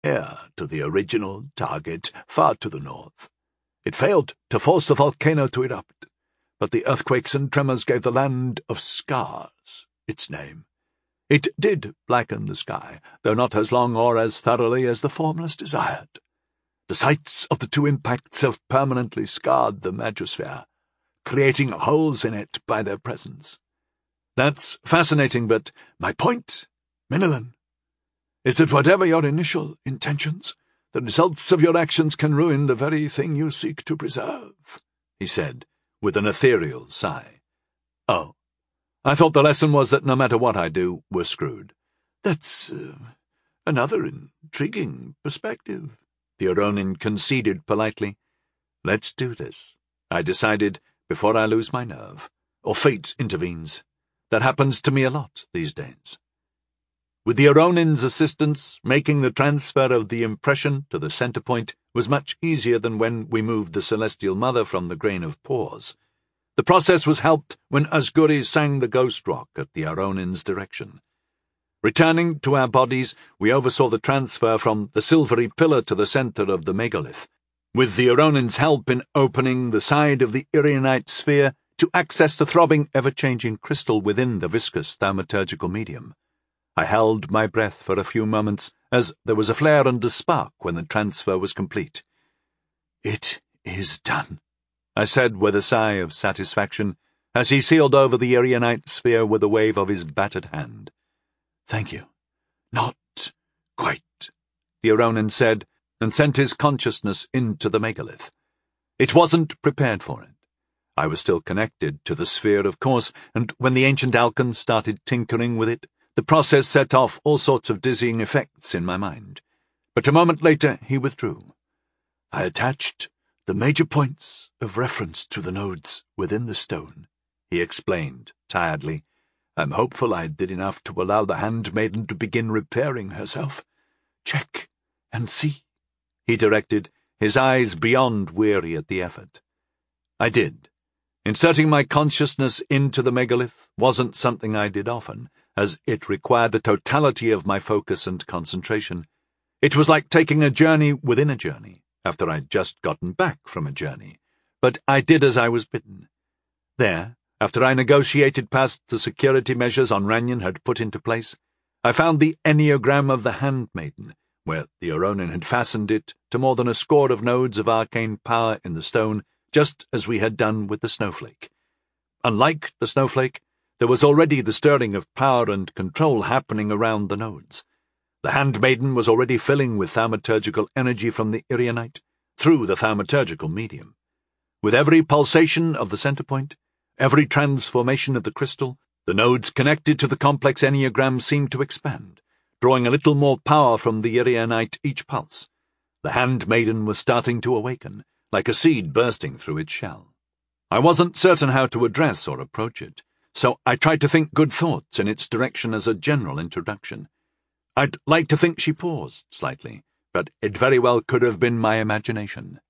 heir to the original target far to the north. It failed to force the volcano to erupt, but the earthquakes and tremors gave the Land of Scars its name. It did blacken the sky, though not as long or as thoroughly as the Formless desired. The sites of the two impacts have permanently scarred the magosphere, creating holes in it by their presence. That's fascinating, but my point, Minilin, is that whatever your initial intentions, the results of your actions can ruin the very thing you seek to preserve, he said, with an ethereal sigh. Oh, I thought the lesson was that no matter what I do, we're screwed. That's another intriguing perspective, the Aronin conceded politely. Let's do this, I decided, before I lose my nerve, or fate intervenes. That happens to me a lot these days. With the Aronin's assistance, making the transfer of the impression to the center point was much easier than when we moved the Celestial Mother from the Grain of Pores. The process was helped when Asguri sang the Ghost Rock at the Aronin's direction. Returning to our bodies, we oversaw the transfer from the silvery pillar to the center of the megalith, with the Aronin's help in opening the side of the Irianite sphere to access the throbbing, ever-changing crystal within the viscous thaumaturgical medium. I held my breath for a few moments as there was a flare and a spark when the transfer was complete. It is done, I said with a sigh of satisfaction as he sealed over the Irianite sphere with a wave of his battered hand. Thank you. Not quite, the Aronin said, and sent his consciousness into the megalith. It wasn't prepared for it. I was still connected to the sphere, of course, and when the ancient Alkan started tinkering with it, the process set off all sorts of dizzying effects in my mind. But a moment later he withdrew. I attached the major points of reference to the nodes within the stone, he explained tiredly. I'm hopeful I did enough to allow the handmaiden to begin repairing herself. Check and see, he directed, his eyes beyond weary at the effort. I did. Inserting my consciousness into the megalith wasn't something I did often, as it required the totality of my focus and concentration. It was like taking a journey within a journey, after I'd just gotten back from a journey. But I did as I was bidden. There, after I negotiated past the security measures Onranyan had put into place, I found the Enneagram of the Handmaiden, where the Aronin had fastened it to more than a score of nodes of arcane power in the stone, just as we had done with the snowflake. Unlike the snowflake, there was already the stirring of power and control happening around the nodes. The handmaiden was already filling with thaumaturgical energy from the Irianite through the thaumaturgical medium. With every pulsation of the center point, every transformation of the crystal, the nodes connected to the complex Enneagram seemed to expand, drawing a little more power from the Irianite each pulse. The handmaiden was starting to awaken, like a seed bursting through its shell. I wasn't certain how to address or approach it, so I tried to think good thoughts in its direction as a general introduction. I'd like to think she paused slightly, but it very well could have been my imagination.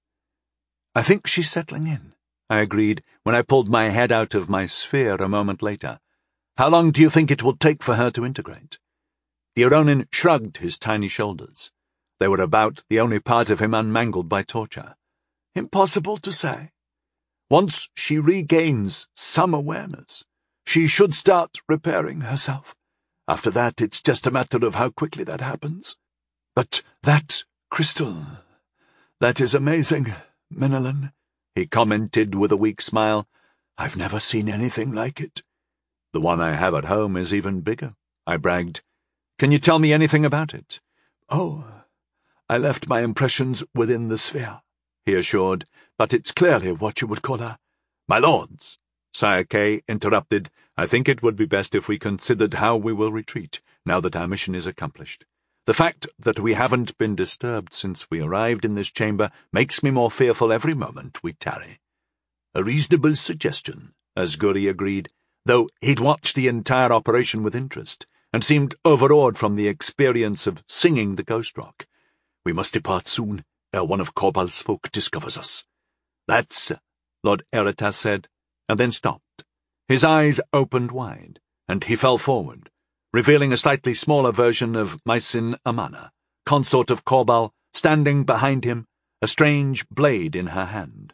I think she's settling in, I agreed when I pulled my head out of my sphere a moment later. How long do you think it will take for her to integrate? The Aronin shrugged his tiny shoulders. They were about the only part of him unmangled by torture. Impossible to say. Once she regains some awareness, she should start repairing herself. After that, it's just a matter of how quickly that happens. But that crystal, that is amazing, Minilin, he commented with a weak smile. I've never seen anything like it. The one I have at home is even bigger, I bragged. Can you tell me anything about it? Oh, I left my impressions within the sphere, he assured, but it's clearly what you would call a... My lords, Sire Kay interrupted, I think it would be best if we considered how we will retreat, now that our mission is accomplished. The fact that we haven't been disturbed since we arrived in this chamber makes me more fearful every moment we tarry. A reasonable suggestion, Asguri agreed, though he'd watched the entire operation with interest, and seemed overawed from the experience of singing the Ghost Rock. We must depart soon, ere one of Korbal's folk discovers us. That's, Lord Eritas said, and then stopped. His eyes opened wide, and he fell forward, revealing a slightly smaller version of Mycin Amana, consort of Korbal, standing behind him, a strange blade in her hand.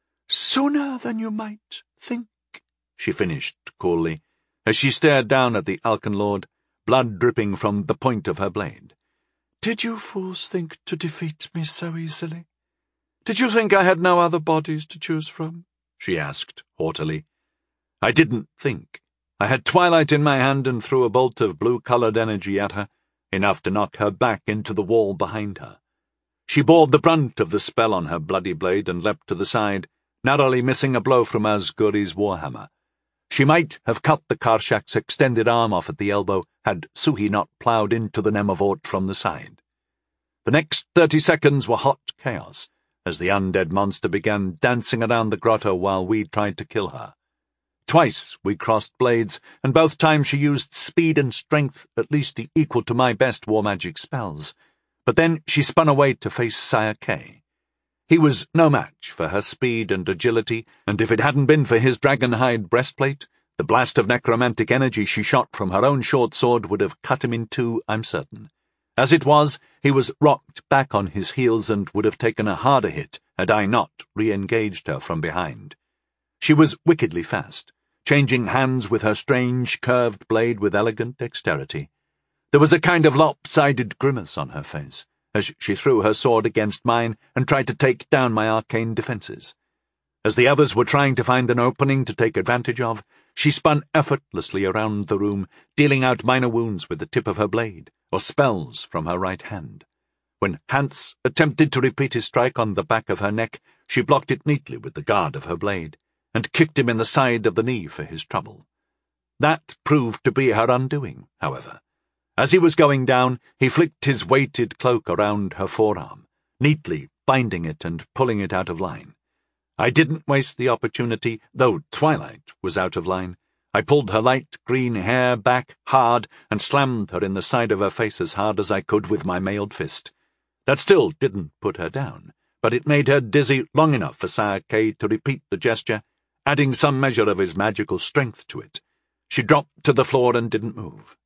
"Sooner than you might think," she finished coolly, as she stared down at the Alkenlord, blood dripping from the point of her blade. "Did you fools think to defeat me so easily? Did you think I had no other bodies to choose from?" she asked haughtily. I didn't think. I had Twilight in my hand and threw a bolt of blue-coloured energy at her, enough to knock her back into the wall behind her. She bore the brunt of the spell on her bloody blade and leapt to the side, narrowly missing a blow from Asguri's warhammer. She might have cut the Karshak's extended arm off at the elbow had Suhi not ploughed into the Nemavort from the side. The next 30 seconds were hot chaos, as the undead monster began dancing around the grotto while we tried to kill her. Twice we crossed blades, and both times she used speed and strength at least equal to my best war magic spells. But then she spun away to face Sire Kay. He was no match for her speed and agility, and if it hadn't been for his dragon-hide breastplate, the blast of necromantic energy she shot from her own short sword would have cut him in two, I'm certain. As it was, he was rocked back on his heels and would have taken a harder hit had I not re-engaged her from behind. She was wickedly fast, changing hands with her strange, curved blade with elegant dexterity. There was a kind of lopsided grimace on her face, as she threw her sword against mine and tried to take down my arcane defences. As the others were trying to find an opening to take advantage of, she spun effortlessly around the room, dealing out minor wounds with the tip of her blade, or spells from her right hand. When Hans attempted to repeat his strike on the back of her neck, she blocked it neatly with the guard of her blade, and kicked him in the side of the knee for his trouble. That proved to be her undoing, however. As he was going down, he flicked his weighted cloak around her forearm, neatly binding it and pulling it out of line. I didn't waste the opportunity, though Twilight was out of line. I pulled her light green hair back hard and slammed her in the side of her face as hard as I could with my mailed fist. That still didn't put her down, but it made her dizzy long enough for Sire Kay to repeat the gesture, adding some measure of his magical strength to it. She dropped to the floor and didn't move.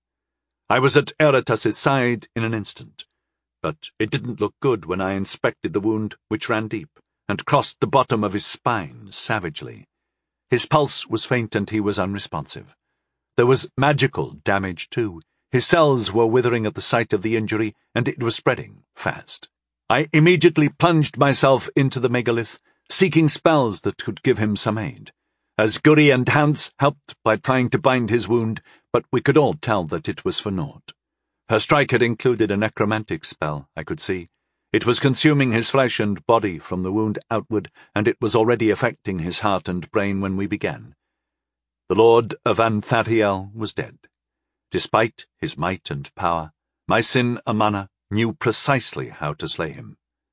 I was at Eratus's side in an instant, but it didn't look good when I inspected the wound, which ran deep, and crossed the bottom of his spine savagely. His pulse was faint and he was unresponsive. There was magical damage, too. His cells were withering at the sight of the injury, and it was spreading fast. I immediately plunged myself into the megalith, seeking spells that could give him some aid. Asguri and Hans helped by trying to bind his wound, but we could all tell that it was for naught. Her strike had included a necromantic spell, I could see. It was consuming his flesh and body from the wound outward, and it was already affecting his heart and brain when we began. The Lord of Anthariel was dead. Despite his might and power, Mycin Amana knew precisely how to slay him.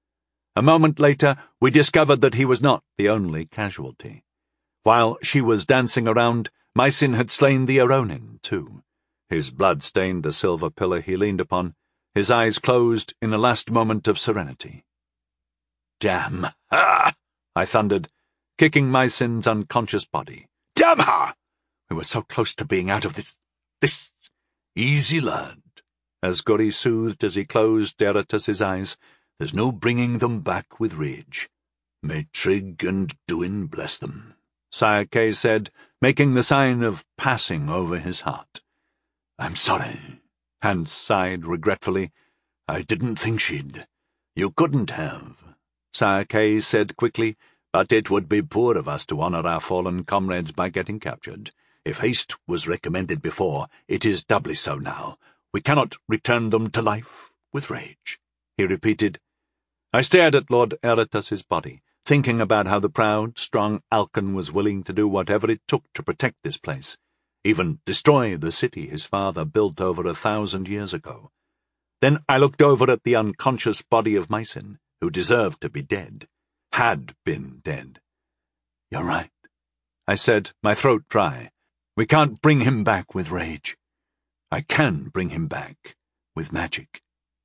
A moment later, we discovered that he was not the only casualty. While she was dancing around, Mycin had slain the Aronin, too. His blood stained the silver pillar he leaned upon, his eyes closed in a last moment of serenity. "Damn her!" I thundered, kicking Mycin's unconscious body. "Damn her! We were so close to being out of this... Easy, lad," Asguri soothed as he closed Eratus's eyes. "There's no bringing them back with rage. May Trig and Duin bless them," Sire Kay said, making the sign of passing over his heart. "I'm sorry," Hans sighed regretfully. "I didn't think she'd—" "You couldn't have," Sire Kay said quickly, "but it would be poor of us to honour our fallen comrades by getting captured. If haste was recommended before, it is doubly so now. We cannot return them to life with rage," he repeated. I stared at Lord Eratus's body, thinking about how the proud, strong Alken was willing to do whatever it took to protect this place, even destroy the city his father built over 1,000 years ago. Then I looked over at the unconscious body of Mycin, who deserved to be dead, had been dead. "You're right," I said, my throat dry. "We can't bring him back with rage. I can bring him back with magic."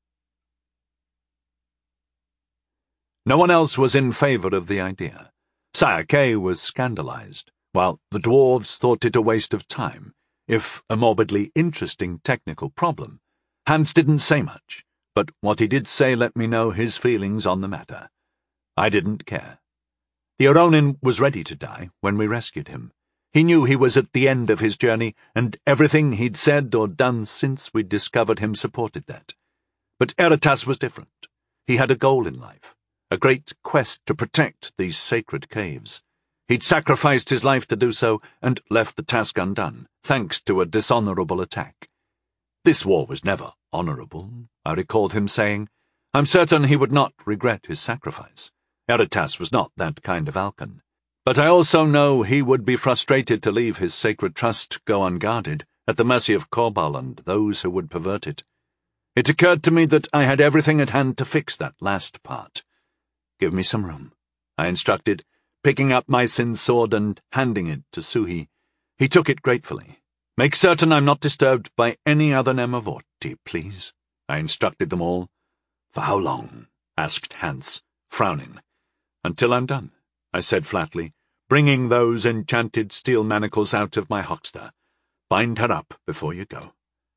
No one else was in favour of the idea. Sire Kay was scandalized, while the dwarves thought it a waste of time, if a morbidly interesting technical problem. Hans didn't say much, but what he did say let me know his feelings on the matter. I didn't care. The Oronin was ready to die when we rescued him. He knew he was at the end of his journey, and everything he'd said or done since we'd discovered him supported that. But Eritas was different. He had a goal in life, a great quest to protect these sacred caves. He'd sacrificed his life to do so and left the task undone, thanks to a dishonorable attack. This war was never honorable, I recalled him saying. I'm certain he would not regret his sacrifice. Eritas was not that kind of Alkan. But I also know he would be frustrated to leave his sacred trust go unguarded, at the mercy of Korbal and those who would pervert it. It occurred to me that I had everything at hand to fix that last part. Give me some room, I instructed, picking up my Sin sword and handing it to Suhi. He took it gratefully. Make certain I'm not disturbed by any other Nemavorti, please, I instructed them all. For how long? Asked Hans, frowning. Until I'm done, I said flatly, bringing those enchanted steel manacles out of my hoxter. Bind her up before you go.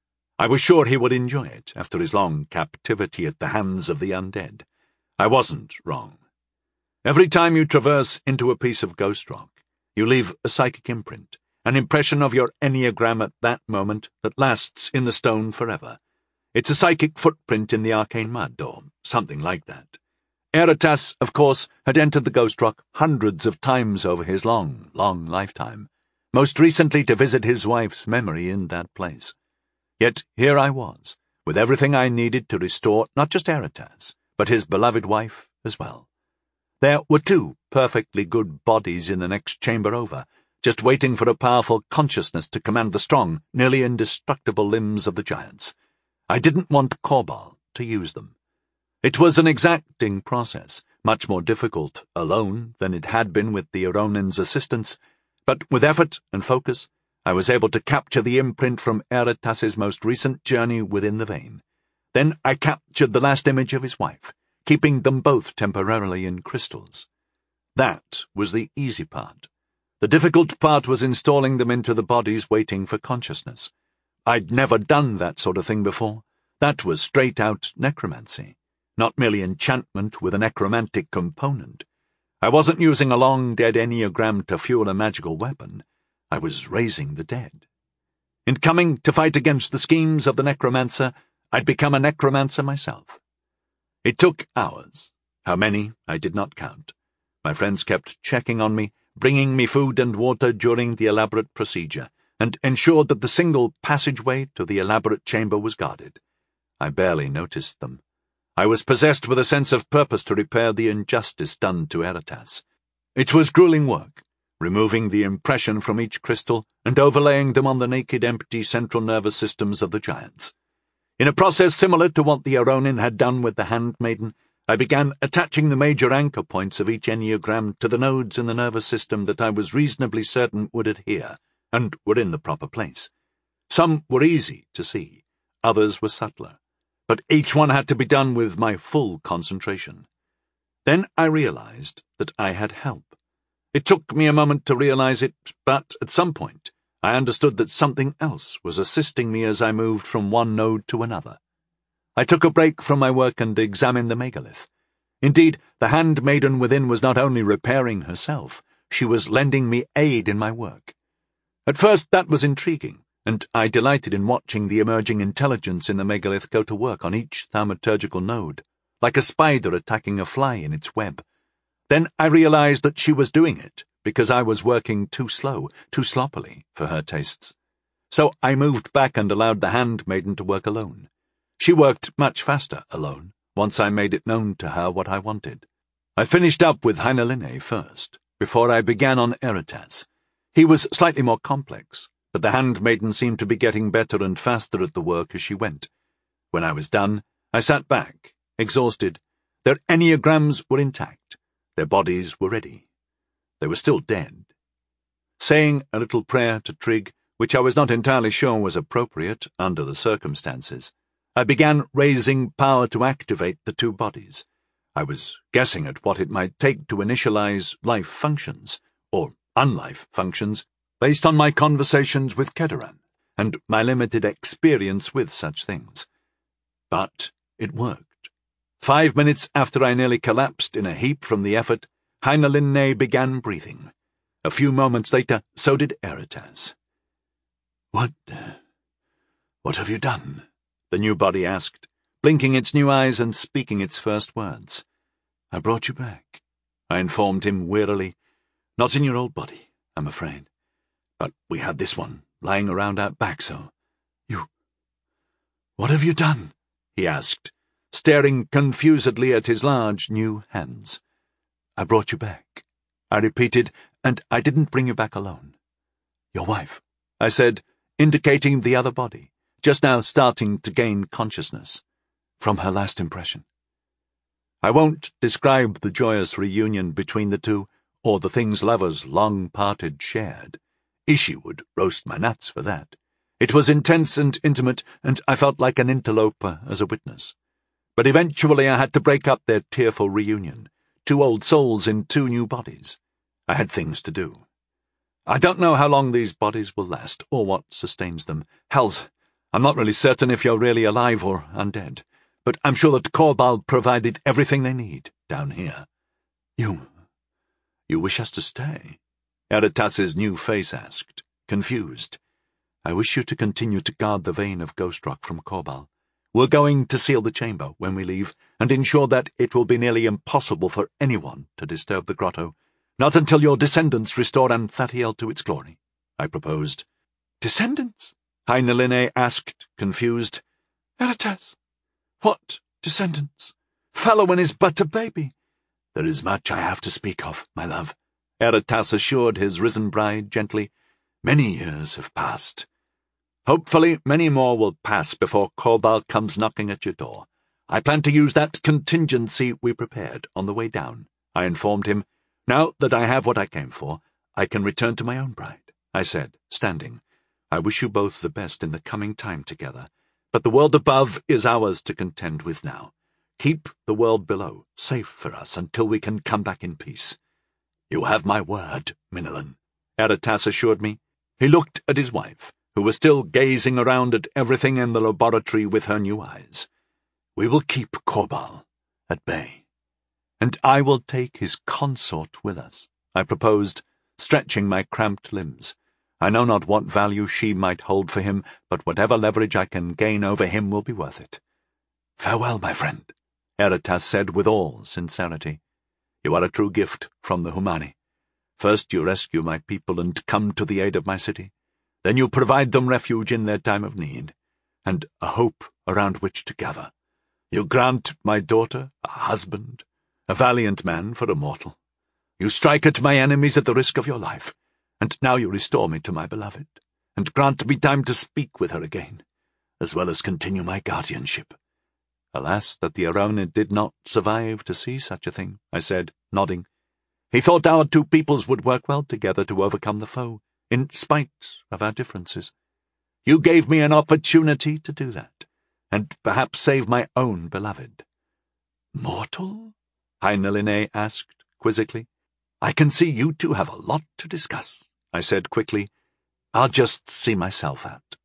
I was sure he would enjoy it after his long captivity at the hands of the undead. I wasn't wrong. Every time you traverse into a piece of ghost rock, you leave a psychic imprint, an impression of your enneagram at that moment that lasts in the stone forever. It's a psychic footprint in the arcane mud, or something like that. Eritas, of course, had entered the ghost rock hundreds of times over his long, long lifetime, most recently to visit his wife's memory in that place. Yet here I was, with everything I needed to restore not just Eritas, but his beloved wife as well. There were 2 perfectly good bodies in the next chamber over, just waiting for a powerful consciousness to command the strong, nearly indestructible limbs of the giants. I didn't want Korbal to use them. It was an exacting process, much more difficult alone than it had been with the Oronin's assistance, but with effort and focus, I was able to capture the imprint from Eritas's most recent journey within the vein. Then I captured the last image of his wife, keeping them both temporarily in crystals. That was the easy part. The difficult part was installing them into the bodies waiting for consciousness. I'd never done that sort of thing before. That was straight-out necromancy. Not merely enchantment with a necromantic component. I wasn't using a long-dead enneagram to fuel a magical weapon. I was raising the dead. In coming to fight against the schemes of the necromancer, I'd become a necromancer myself. It took hours. How many, I did not count. My friends kept checking on me, bringing me food and water during the elaborate procedure, and ensured that the single passageway to the elaborate chamber was guarded. I barely noticed them. I was possessed with a sense of purpose to repair the injustice done to Eritas. It was grueling work, removing the impression from each crystal and overlaying them on the naked, empty central nervous systems of the giants. In a process similar to what the Oronin had done with the Handmaiden, I began attaching the major anchor points of each enneagram to the nodes in the nervous system that I was reasonably certain would adhere, and were in the proper place. Some were easy to see, others were subtler, but each one had to be done with my full concentration. Then I realized that I had help. It took me a moment to realize it, but at some point I understood that something else was assisting me as I moved from one node to another. I took a break from my work and examined the megalith. Indeed, the handmaiden within was not only repairing herself, she was lending me aid in my work. At first that was intriguing, and I delighted in watching the emerging intelligence in the megalith go to work on each thaumaturgical node, like a spider attacking a fly in its web. Then I realized that she was doing it because I was working too slow, too sloppily, for her tastes. So I moved back and allowed the handmaiden to work alone. She worked much faster alone, once I made it known to her what I wanted. I finished up with Heinaline first, before I began on Eritas. He was slightly more complex, but the handmaiden seemed to be getting better and faster at the work as she went. When I was done, I sat back, exhausted. Their enneagrams were intact. Their bodies were ready. They were still dead. Saying a little prayer to Trig, which I was not entirely sure was appropriate under the circumstances, I began raising power to activate the 2 bodies. I was guessing at what it might take to initialize life functions, or unlife functions, based on my conversations with Keteran, and my limited experience with such things. But It worked. 5 minutes after I nearly collapsed in a heap from the effort, Heine began breathing. A few moments later, so did Eretas. What have you done? The new body asked, blinking its new eyes and speaking its first words. I brought you back, I informed him wearily. Not in your old body, I'm afraid. But we had this one lying around out back, so... What have you done? He asked, staring confusedly at his large new hands. I brought you back, I repeated, and I didn't bring you back alone. Your wife, I said, indicating the other body, just now starting to gain consciousness, from her last impression. I won't describe the joyous reunion between the two, or the things lovers long parted shared. Ishi would roast my nuts for that. It was intense and intimate, and I felt like an interloper as a witness. But eventually I had to break up their tearful reunion. 2 old souls in 2 new bodies. I had things to do. I don't know how long these bodies will last, or what sustains them. Hells, I'm not really certain if you're really alive or undead, but I'm sure that Korbal provided everything they need down here. You wish us to stay? Eretas's new face asked, confused. I wish you to continue to guard the vein of ghost rock from Korbal. We're going to seal the chamber when we leave, and ensure that it will be nearly impossible for anyone to disturb the grotto. Not until your descendants restore Anthatiel to its glory, I proposed. Descendants? Heine asked, confused. Eretas, what descendants? Fallowin is but a baby. There is much I have to speak of, my love, Eretas assured his risen bride gently. Many years have passed. Hopefully many more will pass before Korbal comes knocking at your door. I plan to use that contingency we prepared on the way down, I informed him. Now that I have what I came for, I can return to my own bride, I said, standing. I wish you both the best in the coming time together, but the world above is ours to contend with now. Keep the world below safe for us until we can come back in peace. You have my word, Minilin, Eretas assured me. He looked at his wife, who was still gazing around at everything in the laboratory with her new eyes. We will keep Korbal at bay. And I will take his consort with us, I proposed, stretching my cramped limbs. I know not what value she might hold for him, but whatever leverage I can gain over him will be worth it. Farewell, my friend, Eretas said with all sincerity. You are a true gift from the Humani. First you rescue my people and come to the aid of my city. Then you provide them refuge in their time of need, and a hope around which to gather. You grant my daughter a husband, a valiant man for a mortal. You strike at my enemies at the risk of your life, and now you restore me to my beloved, and grant me time to speak with her again, as well as continue my guardianship. Alas, that the Aranid did not survive to see such a thing, I said, nodding. He thought our 2 peoples would work well together to overcome the foe, in spite of our differences. You gave me an opportunity to do that, and perhaps save my own beloved. Mortal? Heine asked, quizzically. I can see you 2 have a lot to discuss, I said quickly. I'll just see myself out.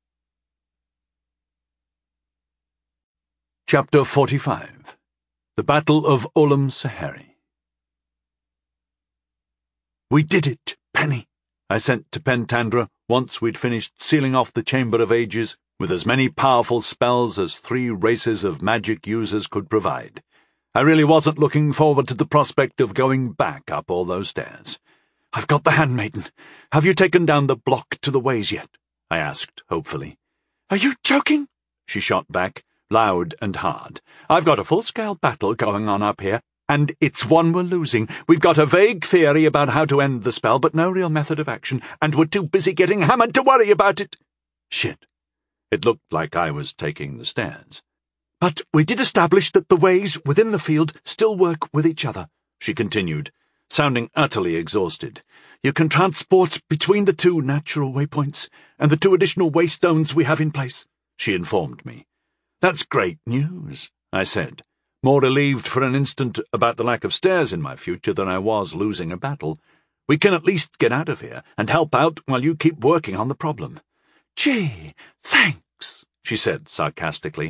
Chapter 45. The Battle of Olam Sahari. We did it, Penny, I sent to Pentandra once we'd finished sealing off the Chamber of Ages with as many powerful spells as 3 races of magic users could provide. I really wasn't looking forward to the prospect of going back up all those stairs. I've got the handmaiden. Have you taken down the block to the ways yet? I asked, hopefully. Are you joking? She shot back, loud and hard. I've got a full-scale battle going on up here, and it's one we're losing. We've got a vague theory about how to end the spell, but no real method of action, and we're too busy getting hammered to worry about it. Shit. It looked like I was taking the stairs. But we did establish that the ways within the field still work with each other, she continued, sounding utterly exhausted. You can transport between the 2 natural waypoints and the 2 additional waystones we have in place, she informed me. That's great news, I said, more relieved for an instant about the lack of stairs in my future than I was losing a battle. We can at least get out of here and help out while you keep working on the problem. Gee, thanks, she said sarcastically.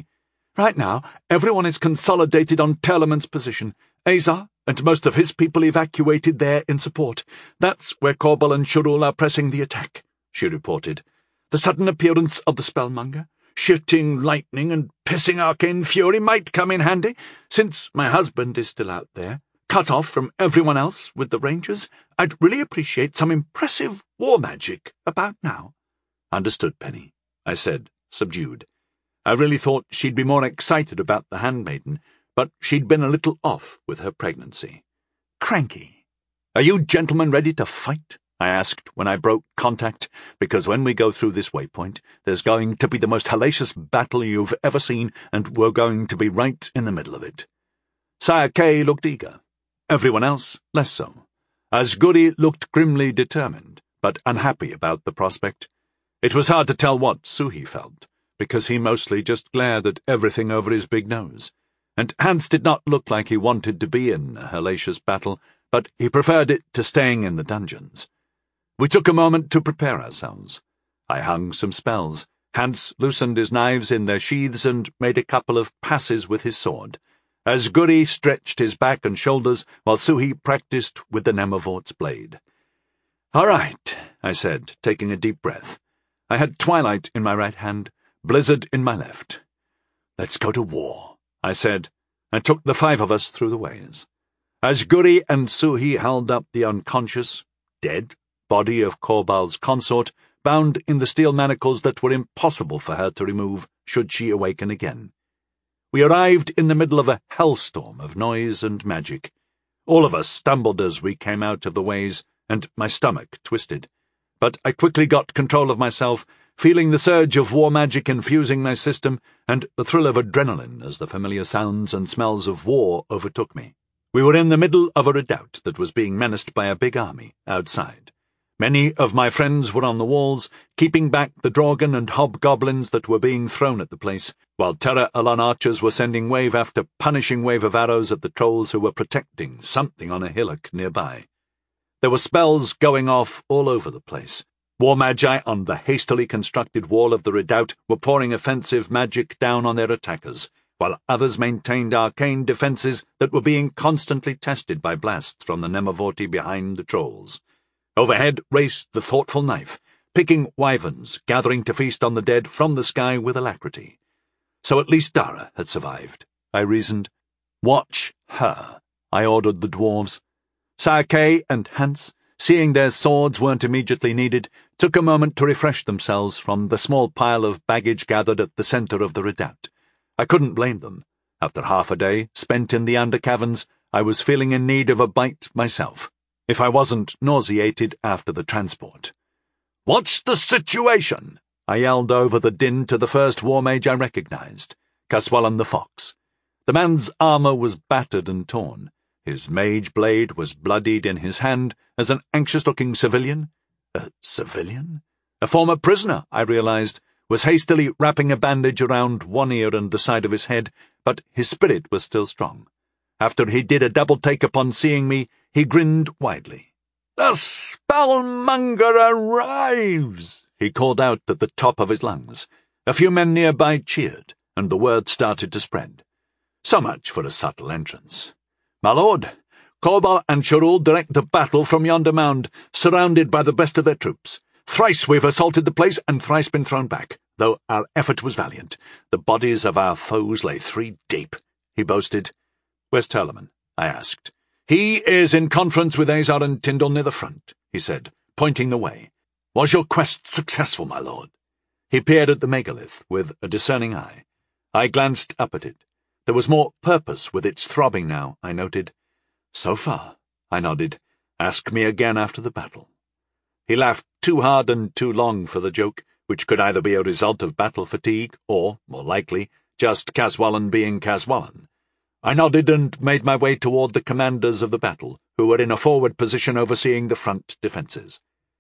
Right now, everyone is consolidated on Telemann's position. Azar and most of his people evacuated there in support. That's where Korbal and Shurul are pressing the attack," she reported. "The sudden appearance of the Spellmonger, shooting lightning and pissing arcane fury, might come in handy, since my husband is still out there, cut off from everyone else with the Rangers. I'd really appreciate some impressive war magic about now." "Understood, Penny," I said, subdued. I really thought she'd be more excited about the handmaiden, but she'd been a little off with her pregnancy. "Cranky. Are you gentlemen ready to fight?" I asked when I broke contact, because when we go through this waypoint, there's going to be the most hellacious battle you've ever seen, and we're going to be right in the middle of it. Sire Kay looked eager. Everyone else, less so. Asguri looked grimly determined, but unhappy about the prospect. It was hard to tell what Suhi felt, because he mostly just glared at everything over his big nose. And Hans did not look like he wanted to be in a hellacious battle, but he preferred it to staying in the dungeons. We took a moment to prepare ourselves. I hung some spells. Hans loosened his knives in their sheaths and made a couple of passes with his sword. Asguri stretched his back and shoulders, while Suhi practiced with the Nemavort's blade. "All right," I said, taking a deep breath. I had Twilight in my right hand, Blizzard in my left. "Let's go to war," I said, and took the 5 of us through the ways. Asguri and Suhi held up the unconscious, dead, body of Korbal's consort, bound in the steel manacles that were impossible for her to remove should she awaken again. We arrived in the middle of a hellstorm of noise and magic. All of us stumbled as we came out of the ways, and my stomach twisted. But I quickly got control of myself, feeling the surge of war magic infusing my system, and the thrill of adrenaline as the familiar sounds and smells of war overtook me. We were in the middle of a redoubt that was being menaced by a big army outside. Many of my friends were on the walls, keeping back the Draugr and hobgoblins that were being thrown at the place, while Terra Alon archers were sending wave after punishing wave of arrows at the trolls who were protecting something on a hillock nearby. There were spells going off all over the place. War magi on the hastily constructed wall of the redoubt were pouring offensive magic down on their attackers, while others maintained arcane defences that were being constantly tested by blasts from the Nemavorti behind the trolls. Overhead raced the thoughtful knife, picking wyverns, gathering to feast on the dead from the sky with alacrity. So at least Dara had survived, I reasoned. "Watch her," I ordered the dwarves. Sire Kay and Hans, seeing their swords weren't immediately needed, took a moment to refresh themselves from the small pile of baggage gathered at the centre of the redoubt. I couldn't blame them. After half a day spent in the undercaverns, I was feeling in need of a bite myself, if I wasn't nauseated after the transport. "What's the situation?" I yelled over the din to the first war mage I recognized, Caswallon the Fox. The man's armour was battered and torn. His mage blade was bloodied in his hand as an anxious-looking civilian. A civilian? A former prisoner, I realized, was hastily wrapping a bandage around one ear and the side of his head, but his spirit was still strong. After he did a double-take upon seeing me, he grinned widely. "The Spellmonger arrives!" he called out at the top of his lungs. A few men nearby cheered, and the word started to spread. So much for a subtle entrance. "My lord, Korbal and Shurul direct the battle from yonder mound, surrounded by the best of their troops. Thrice we've assaulted the place, and thrice been thrown back, though our effort was valiant. The bodies of our foes lay 3 deep, he boasted. "Where's Telemann?" I asked. "He is in conference with Azar and Tyndall near the front," he said, pointing the way. "Was your quest successful, my lord?" He peered at the megalith with a discerning eye. I glanced up at it. There was more purpose with its throbbing now, I noted. "So far," I nodded. "Ask me again after the battle." He laughed too hard and too long for the joke, which could either be a result of battle fatigue or, more likely, just Caswallon being Caswallon. I nodded and made my way toward the commanders of the battle, who were in a forward position overseeing the front defences.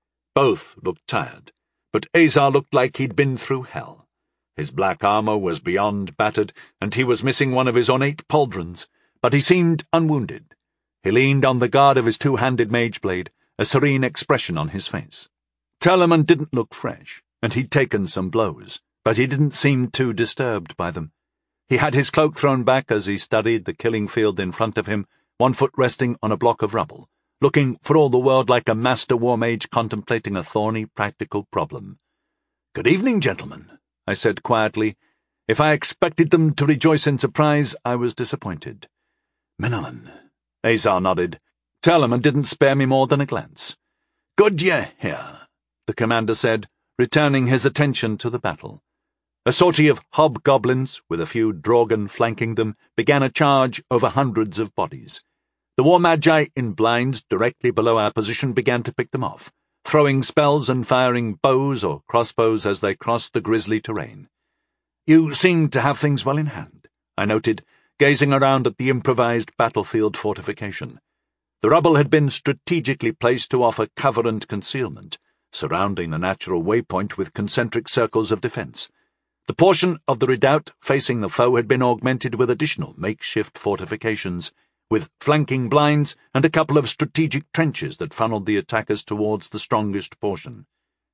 Both looked tired, but Azar looked like he'd been through hell. His black armour was beyond battered, and he was missing one of his ornate pauldrons, but he seemed unwounded. He leaned on the guard of his 2-handed mage blade, a serene expression on his face. Telemann didn't look fresh, and he'd taken some blows, but he didn't seem too disturbed by them. He had his cloak thrown back as he studied the killing field in front of him, one foot resting on a block of rubble, looking for all the world like a master war mage contemplating a thorny practical problem. "Good evening, gentlemen," I said quietly. If I expected them to rejoice in surprise, I was disappointed. "Minallen," Azar nodded. Tellerman didn't spare me more than a glance. "Good you're here," the commander said, returning his attention to the battle. A sortie of hobgoblins, with a few Draugr flanking them, began a charge over hundreds of bodies. The war magi in blinds directly below our position began to pick them off, throwing spells and firing bows or crossbows as they crossed the grisly terrain. "You seem to have things well in hand," I noted, gazing around at the improvised battlefield fortification. The rubble had been strategically placed to offer cover and concealment, surrounding the natural waypoint with concentric circles of defence. The portion of the redoubt facing the foe had been augmented with additional makeshift fortifications, with flanking blinds and a couple of strategic trenches that funneled the attackers towards the strongest portion.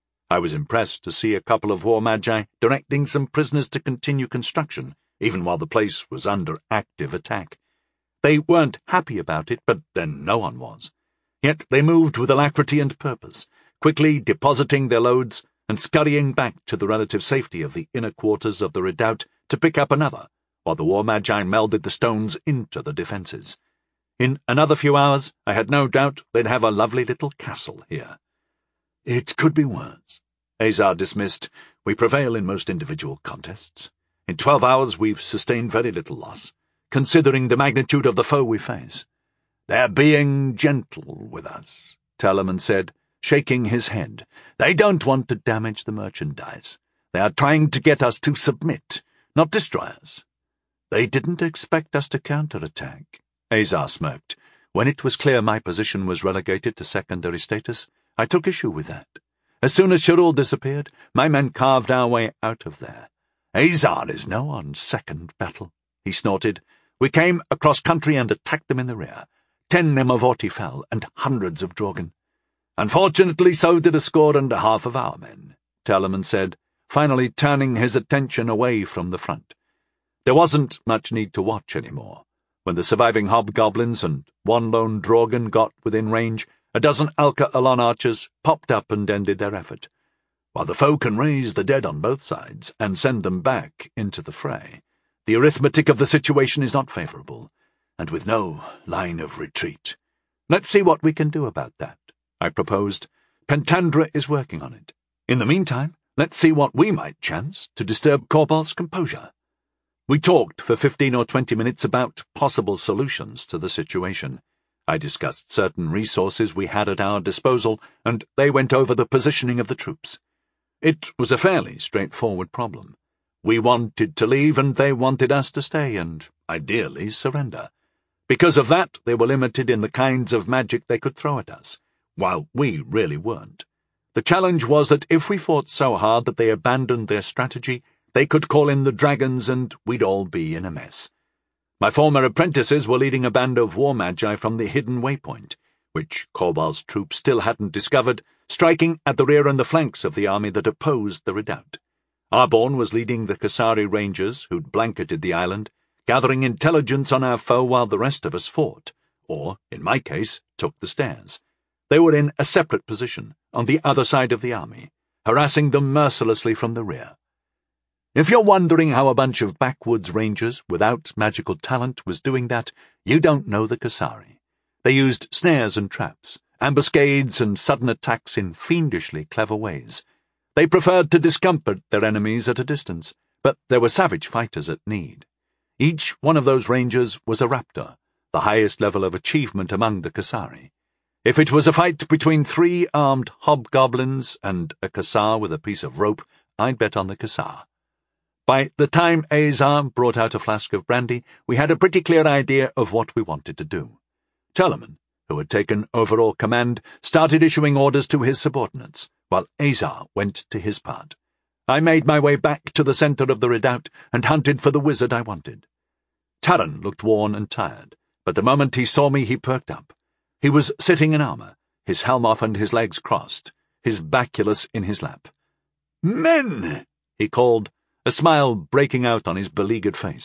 I was impressed to see a couple of war magi directing some prisoners to continue construction, even while the place was under active attack. They weren't happy about it, but then no one was. Yet they moved with alacrity and purpose, quickly depositing their loads and scurrying back to the relative safety of the inner quarters of the redoubt to pick up another, while the war magi melded the stones into the defences. In another few hours, I had no doubt they'd have a lovely little castle here. "It could be worse," Azar dismissed. "We prevail in most individual contests. In 12 hours we've sustained very little loss, considering the magnitude of the foe we face." "They're being gentle with us," Tellerman said, shaking his head. "They don't want to damage the merchandise. They are trying to get us to submit, not destroy us." "They didn't expect us to counterattack," Azar smirked. "When it was clear my position was relegated to secondary status, I took issue with that. As soon as Shirul disappeared, my men carved our way out of there. Azar is no on second battle," he snorted. "We came across country and attacked them in the rear. 10 Nemovorti fell, and hundreds of Draugr. Unfortunately, so did a score and a half of our men," Tellerman said, finally turning his attention away from the front. There wasn't much need to watch anymore. When the surviving hobgoblins and one lone Draugr got within range, a dozen Alka Alon archers popped up and ended their effort. While the foe can raise the dead on both sides and send them back into the fray, the arithmetic of the situation is not favourable, and with no line of retreat. "Let's see what we can do about that," I proposed. "Pentandra is working on it. In the meantime, let's see what we might chance to disturb Korbal's composure." We talked for 15 or 20 minutes about possible solutions to the situation. I discussed certain resources we had at our disposal, and they went over the positioning of the troops. It was a fairly straightforward problem. We wanted to leave, and they wanted us to stay, and, ideally, surrender. Because of that, they were limited in the kinds of magic they could throw at us, while we really weren't. The challenge was that if we fought so hard that they abandoned their strategy, they could call in the dragons and we'd all be in a mess. My former apprentices were leading a band of war magi from the hidden waypoint, which Korbal's troops still hadn't discovered, striking at the rear and the flanks of the army that opposed the redoubt. Arborn was leading the Kasari Rangers, who'd blanketed the island, gathering intelligence on our foe while the rest of us fought, or, in my case, took the stairs. They were in a separate position, on the other side of the army, harassing them mercilessly from the rear. If you're wondering how a bunch of backwoods rangers without magical talent was doing that, you don't know the Kasari. They used snares and traps, ambuscades and sudden attacks in fiendishly clever ways. They preferred to discomfort their enemies at a distance, but they were savage fighters at need. Each one of those rangers was a raptor, the highest level of achievement among the Kasari. If it was a fight between 3 armed hobgoblins and a Kasar with a piece of rope, I'd bet on the Kasar. By the time Azar brought out a flask of brandy, we had a pretty clear idea of what we wanted to do. Tellerman, who had taken overall command, started issuing orders to his subordinates, while Azar went to his part. I made my way back to the centre of the redoubt and hunted for the wizard I wanted. Taran looked worn and tired, but the moment he saw me he perked up. He was sitting in armour, his helm off and his legs crossed, his baculus in his lap. "Men!" he called, a smile breaking out on his beleaguered face.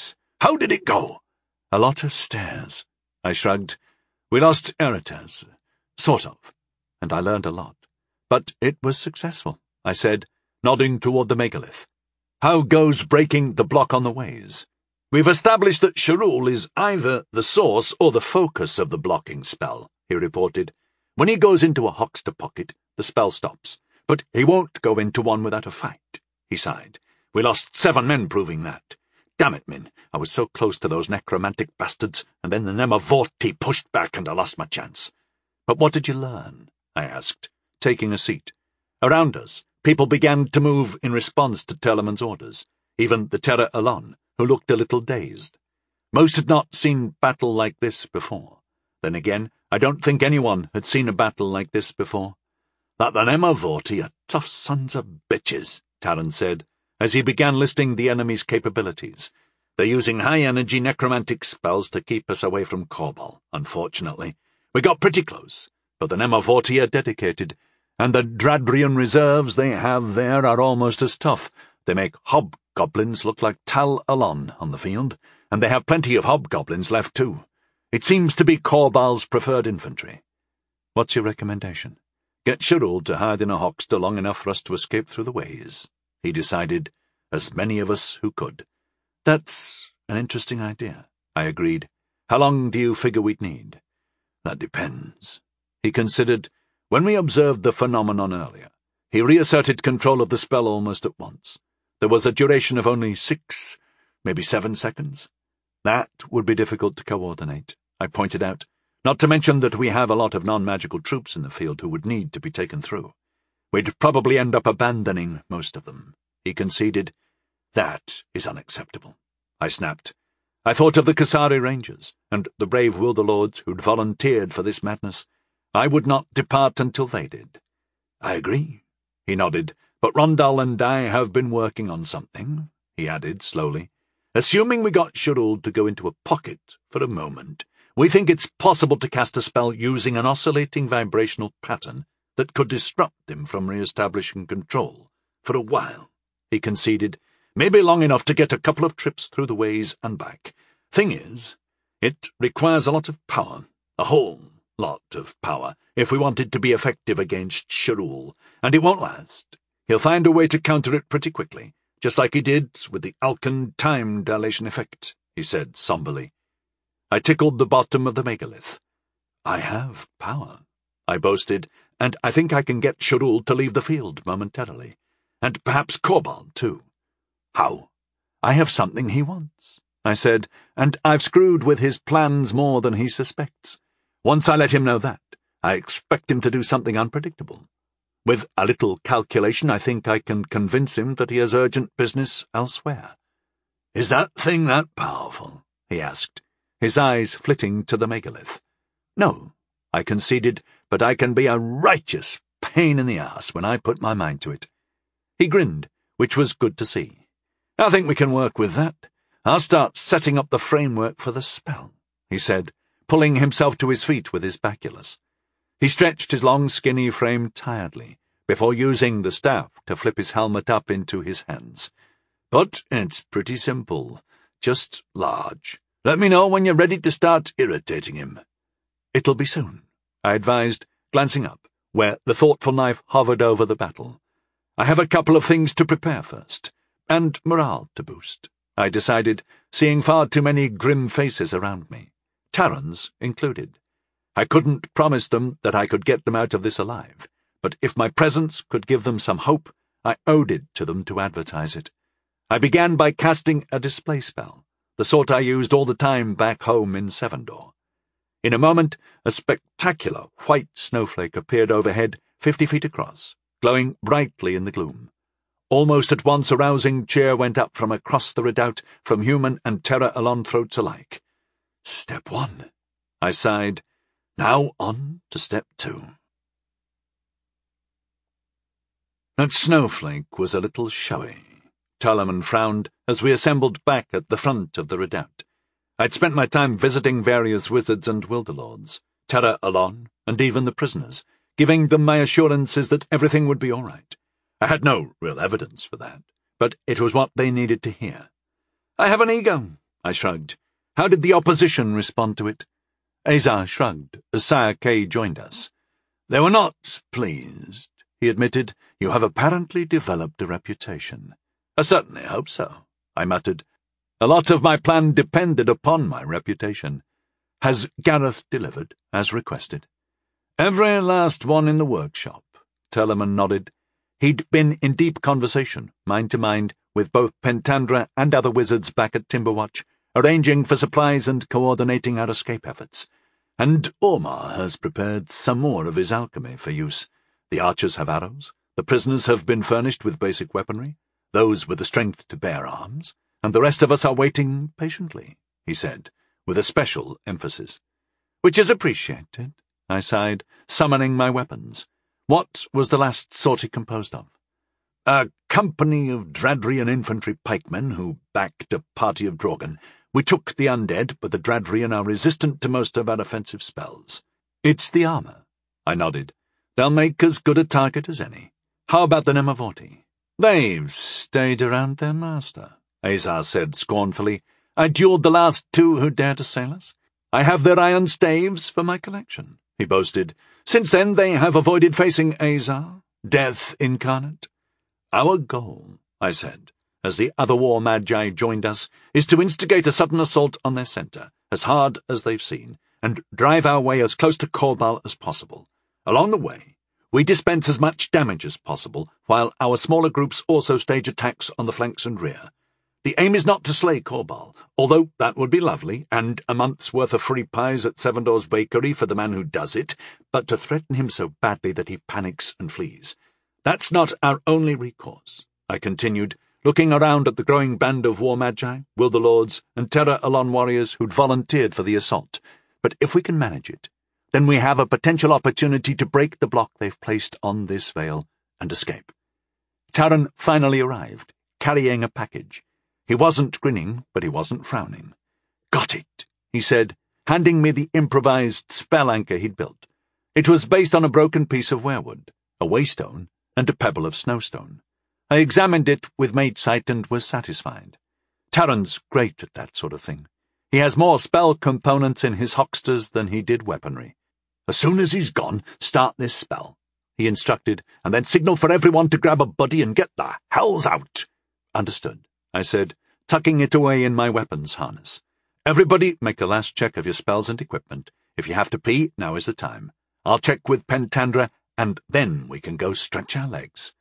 How did it go?" "A lot of stairs." I shrugged. "We lost Eretas. Sort of. And I learned a lot. But it was successful," I said, nodding toward the megalith. "How goes breaking the block on the ways?" "We've established that Shahrul is either the source or the focus of the blocking spell," he reported. "When he goes into a Hoxter pocket, the spell stops. But he won't go into one without a fight." He sighed. "We lost 7 men proving that. Damn it, Min, I was so close to those necromantic bastards, and then the Nemavorti pushed back and I lost my chance." "But what did you learn?" I asked, taking a seat. Around us, people began to move in response to Telemann's orders, even the Terra Alon, who looked a little dazed. Most had not seen battle like this before. Then again, I don't think anyone had seen a battle like this before. "That the Nemavorti are tough sons of bitches," Talon said, as he began listing the enemy's capabilities. "They're using high-energy necromantic spells to keep us away from Korbal, unfortunately. We got pretty close, but the Nemavorti are dedicated, and the Dradrian reserves they have there are almost as tough. They make hobgoblins look like Tal Alon on the field, and they have plenty of hobgoblins left too. It seems to be Korbal's preferred infantry." "What's your recommendation?" "Get Shahrul to hide in a Hoxter long enough for us to escape through the ways," he decided. "As many of us who could." "That's an interesting idea," I agreed. "How long do you figure we'd need?" "That depends." He considered. "When we observed the phenomenon earlier, he reasserted control of the spell almost at once. There was a duration of only 6, maybe 7 seconds. That would be difficult to coordinate," I pointed out, "not to mention that we have a lot of non-magical troops in the field who would need to be taken through. We'd probably end up abandoning most of them," he conceded. "That is unacceptable," I snapped. I thought of the Kasari Rangers and the brave Wilderlords who'd volunteered for this madness. I would not depart until they did. "I agree," he nodded, "but Rondal and I have been working on something," he added slowly. "Assuming we got Shahrul to go into a pocket for a moment, we think it's possible to cast a spell using an oscillating vibrational pattern that could disrupt him from re-establishing control. For a while," he conceded. "Maybe long enough to get a couple of trips through the ways and back. Thing is, it requires a lot of power, a whole lot of power, if we want it to be effective against Shahrul, and it won't last. He'll find a way to counter it pretty quickly, just like he did with the Alkan time dilation effect," he said somberly. I tickled the bottom of the megalith. "I have power," I boasted, "and I think I can get Shahrul to leave the field momentarily. And perhaps Korbal, too." "How?" "I have something he wants," I said, "and I've screwed with his plans more than he suspects. Once I let him know that, I expect him to do something unpredictable. With a little calculation, I think I can convince him that he has urgent business elsewhere." "Is that thing that powerful?" he asked, his eyes flitting to the megalith. "No," I conceded, "but I can be a righteous pain in the ass when I put my mind to it." He grinned, which was good to see. "I think we can work with that. I'll start setting up the framework for the spell," he said, pulling himself to his feet with his baculus. He stretched his long, skinny frame tiredly, before using the staff to flip his helmet up into his hands. "But it's pretty simple, just large. Let me know when you're ready to start irritating him." "It'll be soon," I advised, glancing up, where the thoughtful knife hovered over the battle. "I have a couple of things to prepare first, and morale to boost," I decided, seeing far too many grim faces around me, Terrans included. I couldn't promise them that I could get them out of this alive, but if my presence could give them some hope, I owed it to them to advertise it. I began by casting a display spell, the sort I used all the time back home in Sevendor. In a moment, a spectacular white snowflake appeared overhead, 50 feet across, glowing brightly in the gloom. Almost at once a rousing cheer went up from across the redoubt, from human and Terra Alon throats alike. "Step 1, I sighed. "Now on to step 2. That snowflake was a little showy. Talaman frowned as we assembled back at the front of the redoubt. I'd spent my time visiting various wizards and Wilderlords, Terra Alon, and even the prisoners, giving them my assurances that everything would be all right. I had no real evidence for that, but it was what they needed to hear. "I have an ego," I shrugged. How did the opposition respond to it? Azar shrugged as Sire Kay joined us. They were not pleased, he admitted. You have apparently developed a reputation. I certainly hope so, I muttered. A lot of my plan depended upon my reputation. Has Gareth delivered, as requested? Every last one in the workshop, Tellerman nodded. He'd been in deep conversation, mind to mind, with both Pentandra and other wizards back at Timberwatch, arranging for supplies and coordinating our escape efforts. And Ormar has prepared some more of his alchemy for use. The archers have arrows, the prisoners have been furnished with basic weaponry, those with the strength to bear arms, and the rest of us are waiting patiently, he said, with a special emphasis. Which is appreciated, I sighed, summoning my weapons. What was the last sortie composed of? A company of Dradrian infantry pikemen who backed a party of Draugr. We took the undead, but the Dradrian are resistant to most of our offensive spells. It's the armor, I nodded. They'll make as good a target as any. How about the Nemavorti? They've stayed around their master, Azar said scornfully. I duelled the last two who dared assail us. I have their iron staves for my collection, he boasted. Since then they have avoided facing Azar, death incarnate. Our goal, I said, as the other war magi joined us, is to instigate a sudden assault on their centre, as hard as they've seen, and drive our way as close to Korbal as possible. Along the way, we dispense as much damage as possible, while our smaller groups also stage attacks on the flanks and rear. The aim is not to slay Korbal, although that would be lovely, and a month's worth of free pies at Sevendor's bakery for the man who does it, but to threaten him so badly that he panics and flees. That's not our only recourse, I continued, looking around at the growing band of war magi, Will-the-Lords, and Terra Alon warriors who'd volunteered for the assault. But if we can manage it, then we have a potential opportunity to break the block they've placed on this vale and escape. Taran finally arrived, carrying a package. He wasn't grinning, but he wasn't frowning. Got it, he said, handing me the improvised spell anchor he'd built. It was based on a broken piece of weirwood, a waystone, and a pebble of snowstone. I examined it with mage sight and was satisfied. Taran's great at that sort of thing. He has more spell components in his hucksters than he did weaponry. As soon as he's gone, start this spell, he instructed, and then signal for everyone to grab a buddy and get the hells out. Understood, I said, tucking it away in my weapons harness. Everybody make a last check of your spells and equipment. If you have to pee, now is the time. I'll check with Pentandra, and then we can go stretch our legs.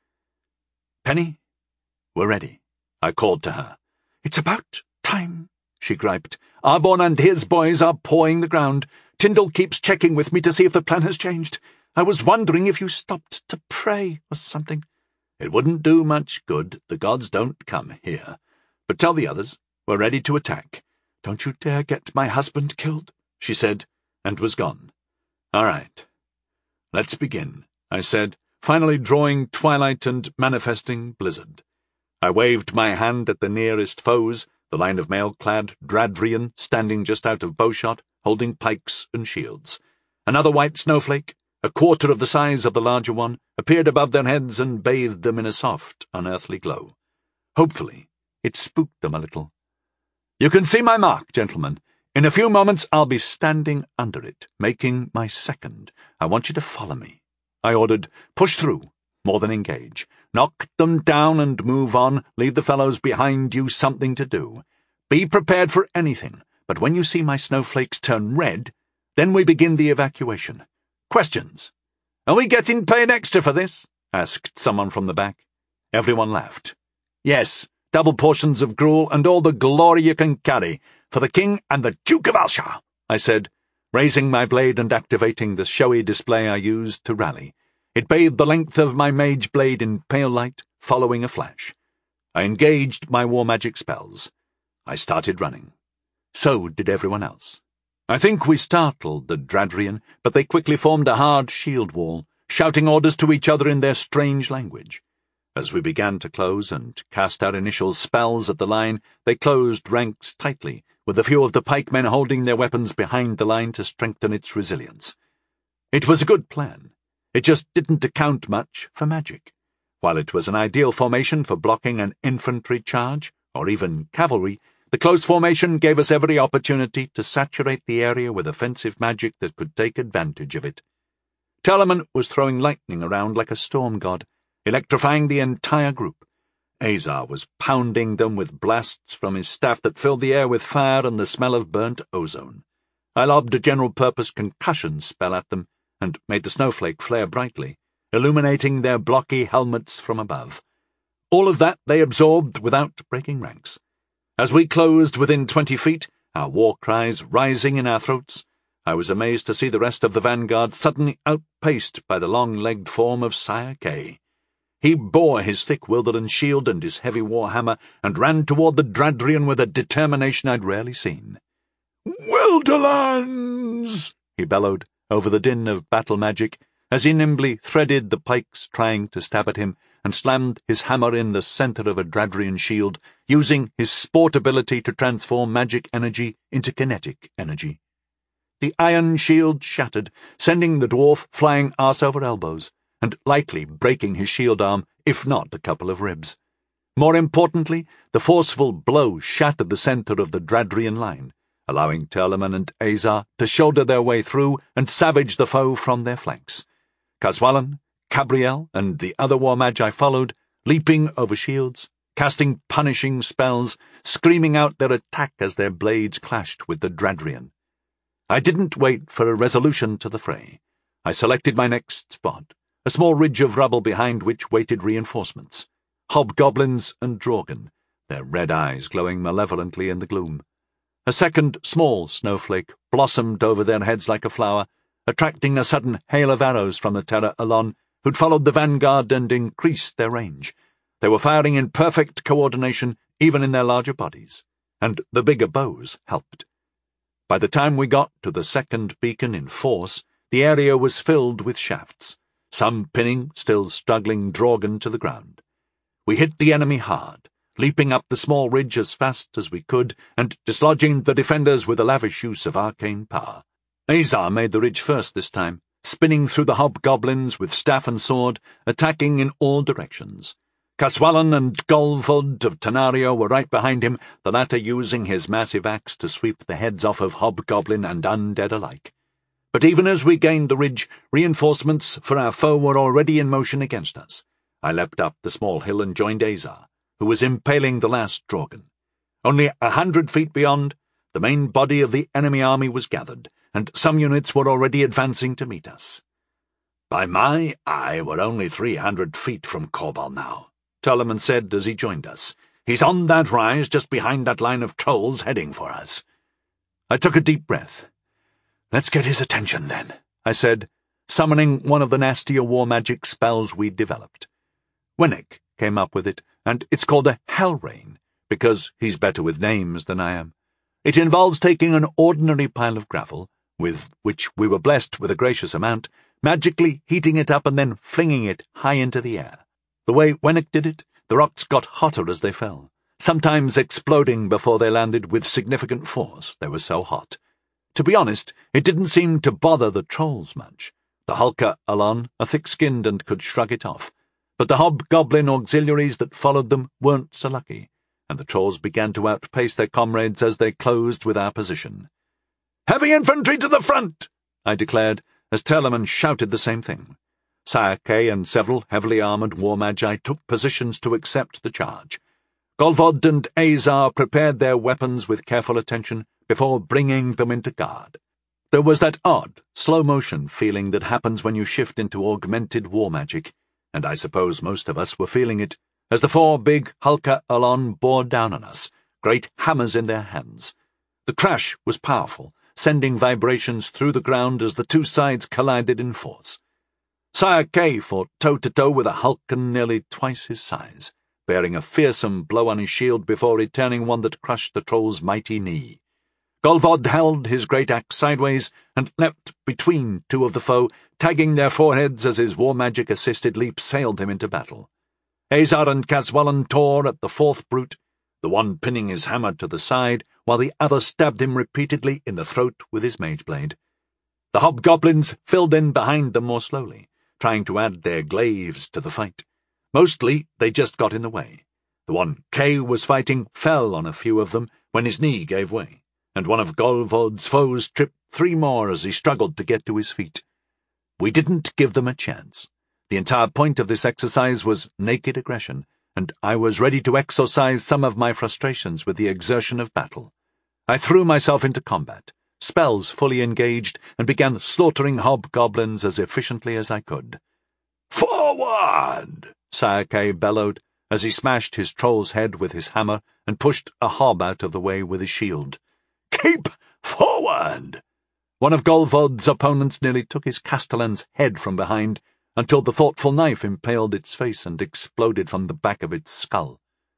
Penny, we're ready, I called to her. It's about time, she griped. Arbon and his boys are pawing the ground. Tyndall keeps checking with me to see if the plan has changed. I was wondering if you stopped to pray or something. It wouldn't do much good. The gods don't come here. But tell the others, we're ready to attack. Don't you dare get my husband killed, she said, and was gone. All right. Let's begin, I said, finally drawing twilight and manifesting blizzard. I waved my hand at the nearest foes, the line of mail-clad Dradrian standing just out of bowshot, holding pikes and shields. Another white snowflake, a quarter of the size of the larger one, appeared above their heads and bathed them in a soft, unearthly glow. Hopefully, it spooked them a little. You can see my mark, gentlemen. In a few moments I'll be standing under it, making my second. I want you to follow me, I ordered. Push through, more than engage. Knock them down and move on. Leave the fellows behind you something to do. Be prepared for anything, but when you see my snowflakes turn red, then we begin the evacuation. Questions? Are we getting paid extra for this? Asked someone from the back. Everyone laughed. Yes, double portions of gruel and all the glory you can carry, for the King and the Duke of Alshar, I said, raising my blade and activating the showy display I used to rally. It bathed the length of my mage blade in pale light, following a flash. I engaged my war magic spells. I started running. So did everyone else. I think we startled the Dradrian, but they quickly formed a hard shield wall, shouting orders to each other in their strange language. As we began to close and cast our initial spells at the line, they closed ranks tightly, with a few of the pikemen holding their weapons behind the line to strengthen its resilience. It was a good plan. It just didn't account much for magic. While it was an ideal formation for blocking an infantry charge, or even cavalry, The close formation gave us every opportunity to saturate the area with offensive magic that could take advantage of it. Telemon was throwing lightning around like a storm god, electrifying the entire group. Azar was pounding them with blasts from his staff that filled the air with fire and the smell of burnt ozone. I lobbed a general-purpose concussion spell at them and made the snowflake flare brightly, illuminating their blocky helmets from above. All of that they absorbed without breaking ranks. As we closed within 20 feet, our war cries rising in our throats, I was amazed to see the rest of the vanguard suddenly outpaced by the long-legged form of Sire Kay. He bore his thick Wilderland shield and his heavy war hammer and ran toward the Dradrian with a determination I'd rarely seen. "Wilderlands!" he bellowed over the din of battle magic as he nimbly threaded the pikes trying to stab at him and slammed his hammer in the center of a Dradrian shield, using his sport ability to transform magic energy into kinetic energy. The iron shield shattered, sending the dwarf flying arse over elbows, and likely breaking his shield arm, if not a couple of ribs. More importantly, the forceful blow shattered the center of the Dradrian line, allowing Telemon and Azar to shoulder their way through and savage the foe from their flanks. Caswallon, Cabriel, and the other war magi followed, leaping over shields, casting punishing spells, screaming out their attack as their blades clashed with the Dradrian. I didn't wait for a resolution to the fray. I selected my next spot, a small ridge of rubble behind which waited reinforcements. Hobgoblins and Draugr, their red eyes glowing malevolently in the gloom. A second small snowflake blossomed over their heads like a flower, attracting a sudden hail of arrows from the Terra Alon, who'd followed the vanguard and increased their range. They were firing in perfect coordination, even in their larger bodies, and the bigger bows helped. By the time we got to the second beacon in force, the area was filled with shafts, some pinning still struggling Draugr to the ground. We hit the enemy hard, leaping up the small ridge as fast as we could and dislodging the defenders with a lavish use of arcane power. Azar made the ridge first this time, spinning through the hobgoblins with staff and sword, attacking in all directions. Caswallon and Golvod of Tanario were right behind him, the latter using his massive axe to sweep the heads off of hobgoblin and undead alike. But even as we gained the ridge, reinforcements for our foe were already in motion against us. I leapt up the small hill and joined Azar, who was impaling the last Draugr. Only 100 feet beyond, the main body of the enemy army was gathered, and some units were already advancing to meet us. "By my eye, we're only 300 feet from Korbal now," Telemon said as he joined us. "He's on that rise just behind that line of trolls heading for us." I took a deep breath. "Let's get his attention, then," I said, summoning one of the nastier war magic spells we'd developed. Winnick came up with it, and it's called a Hell Rain, because he's better with names than I am. It involves taking an ordinary pile of gravel, with which we were blessed with a gracious amount, magically heating it up and then flinging it high into the air. The way Winnick did it, the rocks got hotter as they fell, sometimes exploding before they landed with significant force, they were so hot. To be honest, it didn't seem to bother the trolls much. The Hulka Alon are thick-skinned and could shrug it off, but the hobgoblin auxiliaries that followed them weren't so lucky, and the trolls began to outpace their comrades as they closed with our position. "Heavy infantry to the front!" I declared, as Telemon shouted the same thing. Sire Kay and several heavily armoured war magi took positions to accept the charge. Golvod and Azar prepared their weapons with careful attention before bringing them into guard. There was that odd, slow-motion feeling that happens when you shift into augmented war magic, and I suppose most of us were feeling it, as the 4 big Hulka Alon bore down on us, great hammers in their hands. The crash was powerful, sending vibrations through the ground as the two sides collided in force. Sire Kay fought toe-to-toe with a Hulkan nearly twice his size, bearing a fearsome blow on his shield before returning one that crushed the troll's mighty knee. Golvod held his great axe sideways and leapt between two of the foe, tagging their foreheads as his war magic-assisted leap sailed him into battle. Azar and Caswallon tore at the 4th brute, the one pinning his hammer to the side, while the other stabbed him repeatedly in the throat with his mage blade. The hobgoblins filled in behind them more slowly, trying to add their glaives to the fight. Mostly they just got in the way. The one Kay was fighting fell on a few of them, when his knee gave way, and one of Golvod's foes tripped 3 more as he struggled to get to his feet. We didn't give them a chance. The entire point of this exercise was naked aggression, and I was ready to exorcise some of my frustrations with the exertion of battle. I threw myself into combat, spells fully engaged, and began slaughtering hobgoblins as efficiently as I could. "Forward!" Sire Kay bellowed, as he smashed his troll's head with his hammer and pushed a hob out of the way with his shield. "Keep forward!" One of Golvod's opponents nearly took his castellan's head from behind, until the thoughtful knife impaled its face and exploded from the back of its skull.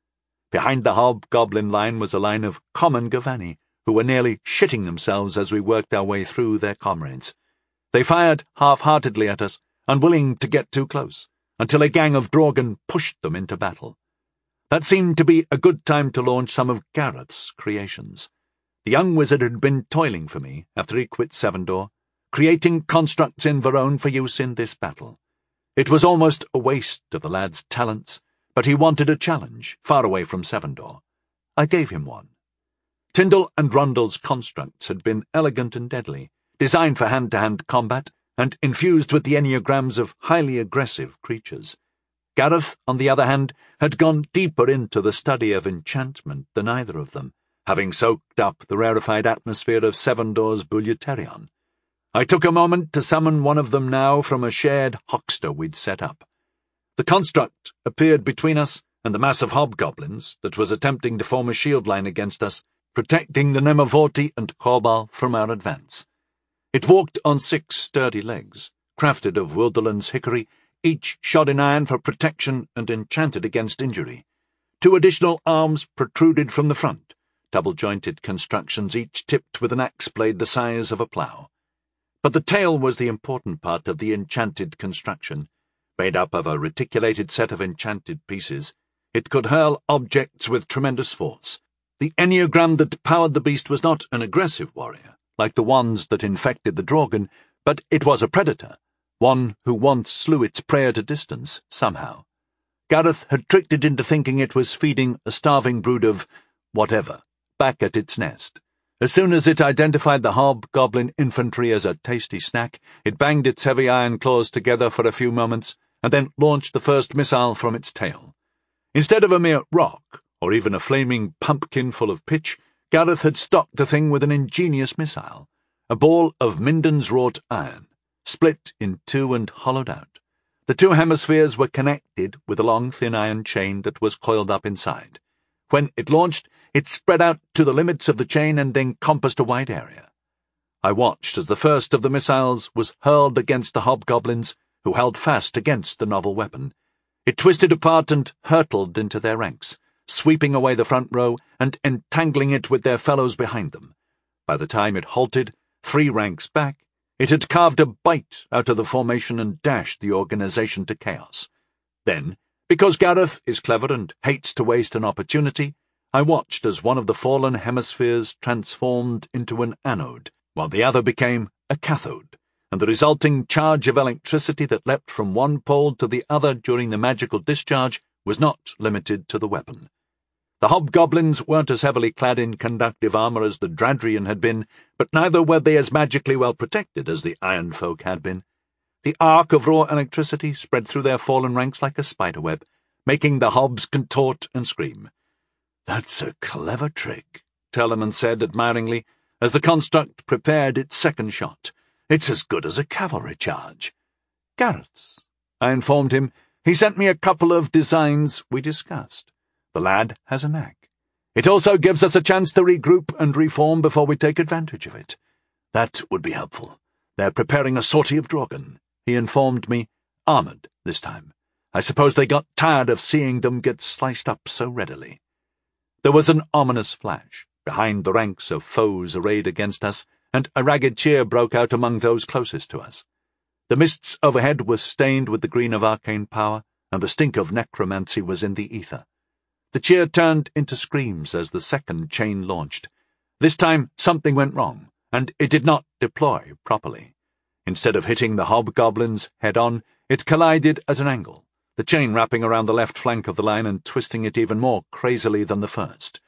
Behind the hobgoblin line was a line of common Gavani, who were nearly shitting themselves as we worked our way through their comrades. They fired half-heartedly at us, unwilling to get too close, until a gang of Draugr pushed them into battle. That seemed to be a good time to launch some of Gareth's creations. The young wizard had been toiling for me after he quit Sevendor, creating constructs in Verone for use in this battle. It was almost a waste of the lad's talents, but he wanted a challenge, far away from Sevendor. I gave him one. Tyndall and Rundle's constructs had been elegant and deadly, designed for hand-to-hand combat, and infused with the enneagrams of highly aggressive creatures. Gareth, on the other hand, had gone deeper into the study of enchantment than either of them, having soaked up the rarefied atmosphere of Sevendor's Bulyuterion. I took a moment to summon one of them now from a shared hoxter we'd set up. The construct appeared between us and the mass of hobgoblins that was attempting to form a shield line against us, protecting the Nemovorti and Korbal from our advance. It walked on 6 sturdy legs, crafted of Wilderland's hickory, each shod in iron for protection and enchanted against injury. 2 additional arms protruded from the front, double-jointed constructions each tipped with an axe blade the size of a plough. But the tail was the important part of the enchanted construction. Made up of a reticulated set of enchanted pieces, it could hurl objects with tremendous force. The enneagram that powered the beast was not an aggressive warrior, like the ones that infected the Draugr, but it was a predator, one who once slew its prey at a distance, somehow. Gareth had tricked it into thinking it was feeding a starving brood of whatever, back at its nest. As soon as it identified the hobgoblin infantry as a tasty snack, it banged its heavy iron claws together for a few moments, and then launched the first missile from its tail. Instead of a mere rock, or even a flaming pumpkin full of pitch, Gareth had stocked the thing with an ingenious missile, a ball of Minden's wrought iron, split in 2 and hollowed out. The 2 hemispheres were connected with a long, thin iron chain that was coiled up inside. When it launched, it spread out to the limits of the chain and encompassed a wide area. I watched as the first of the missiles was hurled against the hobgoblins, who held fast against the novel weapon. It twisted apart and hurtled into their ranks, sweeping away the front row and entangling it with their fellows behind them. By the time it halted, 3 ranks back, it had carved a bite out of the formation and dashed the organization to chaos. Then, because Gareth is clever and hates to waste an opportunity, I watched as one of the fallen hemispheres transformed into an anode, while the other became a cathode, and the resulting charge of electricity that leapt from one pole to the other during the magical discharge was not limited to the weapon. The hobgoblins weren't as heavily clad in conductive armor as the Dradrian had been, but neither were they as magically well protected as the Iron Folk had been. The arc of raw electricity spread through their fallen ranks like a spiderweb, making the hobs contort and scream. "That's a clever trick," Tellerman said admiringly, as the construct prepared its second shot. "It's as good as a cavalry charge." "Gareth's," I informed him. "He sent me a couple of designs we discussed. The lad has a knack. It also gives us a chance to regroup and reform before we take advantage of it." "That would be helpful. They're preparing a sortie of Draugr," he informed me, armored this time. I suppose they got tired of seeing them get sliced up so readily. There was an ominous flash behind the ranks of foes arrayed against us, and a ragged cheer broke out among those closest to us. The mists overhead were stained with the green of arcane power, and the stink of necromancy was in the ether. The cheer turned into screams as the second chain launched. This time something went wrong, and it did not deploy properly. Instead of hitting the hobgoblins head-on, it collided at an angle, the chain wrapping around the left flank of the line and twisting it even more crazily than the first.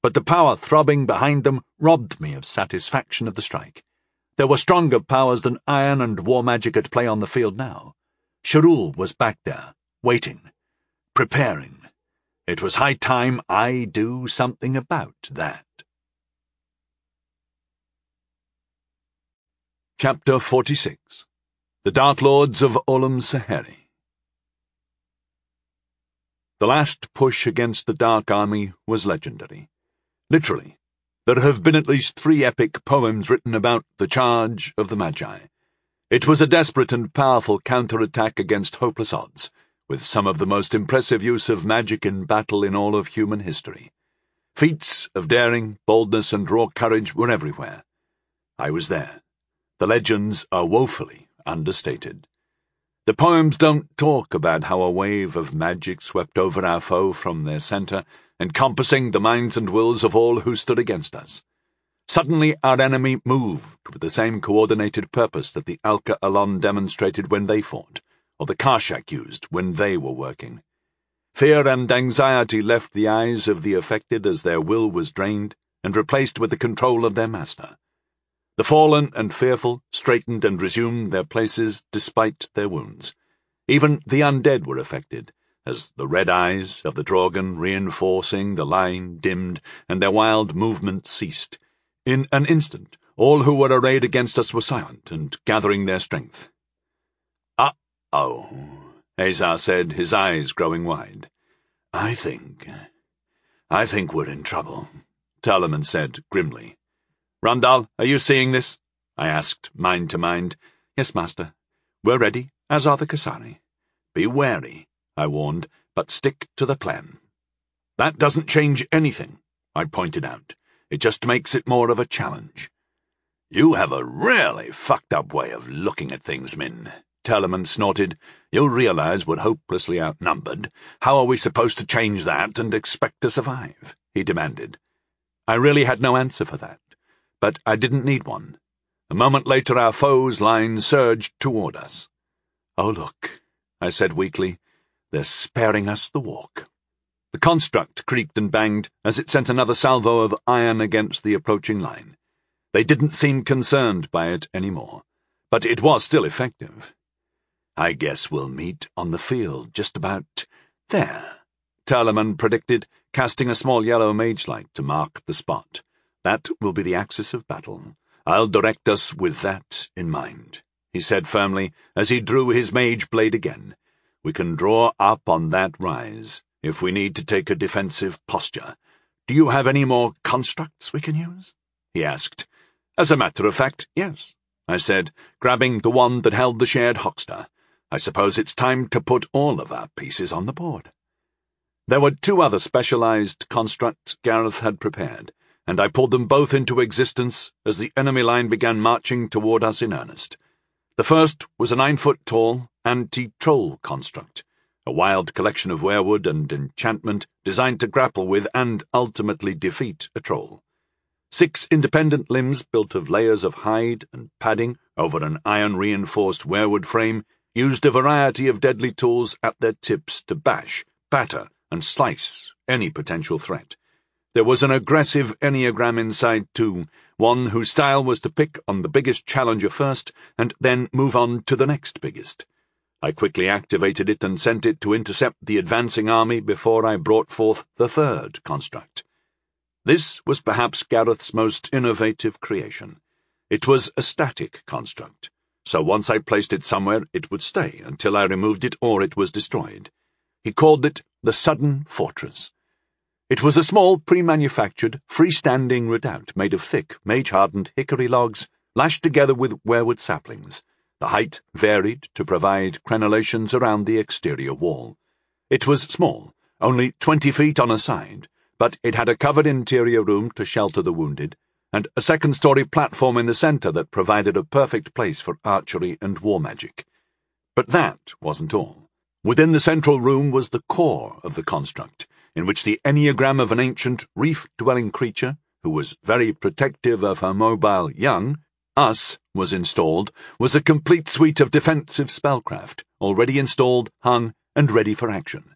but the power throbbing behind them robbed me of satisfaction of the strike. There were stronger powers than iron and war magic at play on the field now. Shahrul was back there, waiting, preparing. It was high time I do something about that. Chapter 46. The Dark Lords of Olam Saheri. The last push against the Dark Army was legendary. Literally, there have been at least 3 epic poems written about the charge of the Magi. It was a desperate and powerful counterattack against hopeless odds, with some of the most impressive use of magic in battle in all of human history. Feats of daring, boldness, and raw courage were everywhere. I was there. The legends are woefully understated. The poems don't talk about how a wave of magic swept over our foe from their center, encompassing the minds and wills of all who stood against us. Suddenly our enemy moved with the same coordinated purpose that the Alka Alon demonstrated when they fought, or the Karshak used when they were working. Fear and anxiety left the eyes of the affected as their will was drained and replaced with the control of their master. The fallen and fearful straightened and resumed their places despite their wounds. Even the undead were affected, as the red eyes of the Drogon reinforcing the line dimmed and their wild movement ceased. In an instant, all who were arrayed against us were silent and gathering their strength. "Uh-oh," Azar said, his eyes growing wide. I think we're in trouble," Talaman said grimly. "Randall, are you seeing this?" I asked, mind to mind. "Yes, Master. We're ready, as are the Kasari." "Be wary," I warned, "but stick to the plan." "That doesn't change anything," I pointed out. "It just makes it more of a challenge." "You have a really fucked-up way of looking at things, Min," Talaman snorted. "You realize we're hopelessly outnumbered. How are we supposed to change that and expect to survive?" he demanded. I really had no answer for that, but I didn't need one. A moment later our foe's line surged toward us. "Oh, look," I said weakly. "They're sparing us the walk." The construct creaked and banged as it sent another salvo of iron against the approaching line. They didn't seem concerned by it anymore, but it was still effective. "I guess we'll meet on the field just about there," Talaman predicted, casting a small yellow mage light to mark the spot. "That will be the axis of battle. I'll direct us with that in mind," he said firmly as he drew his mage blade again. "We can draw up on that rise if we need to take a defensive posture. Do you have any more constructs we can use?" he asked. "As a matter of fact, yes," I said, grabbing the one that held the shared Hoxter. "I suppose it's time to put all of our pieces on the board." There were 2 other specialized constructs Gareth had prepared, and I pulled them both into existence as the enemy line began marching toward us in earnest. The first was a 9-foot-tall anti-troll construct, a wild collection of werewood and enchantment designed to grapple with and ultimately defeat a troll. 6 independent limbs built of layers of hide and padding over an iron-reinforced werewood frame used a variety of deadly tools at their tips to bash, batter, and slice any potential threat. There was an aggressive enneagram inside, too, one whose style was to pick on the biggest challenger first and then move on to the next biggest. I quickly activated it and sent it to intercept the advancing army before I brought forth the 3rd construct. This was perhaps Gareth's most innovative creation. It was a static construct, so once I placed it somewhere it would stay until I removed it or it was destroyed. He called it the Sudden Fortress. It was a small, pre-manufactured, freestanding redoubt made of thick, mage-hardened hickory logs lashed together with werewood saplings. The height varied to provide crenellations around the exterior wall. It was small, only 20 feet on a side, but it had a covered interior room to shelter the wounded, and a 2nd-story platform in the center that provided a perfect place for archery and war magic. But that wasn't all. Within the central room was the core of the construct, in which the enneagram of an ancient, reef-dwelling creature, who was very protective of her mobile young, us, was installed, was a complete suite of defensive spellcraft, already installed, hung, and ready for action.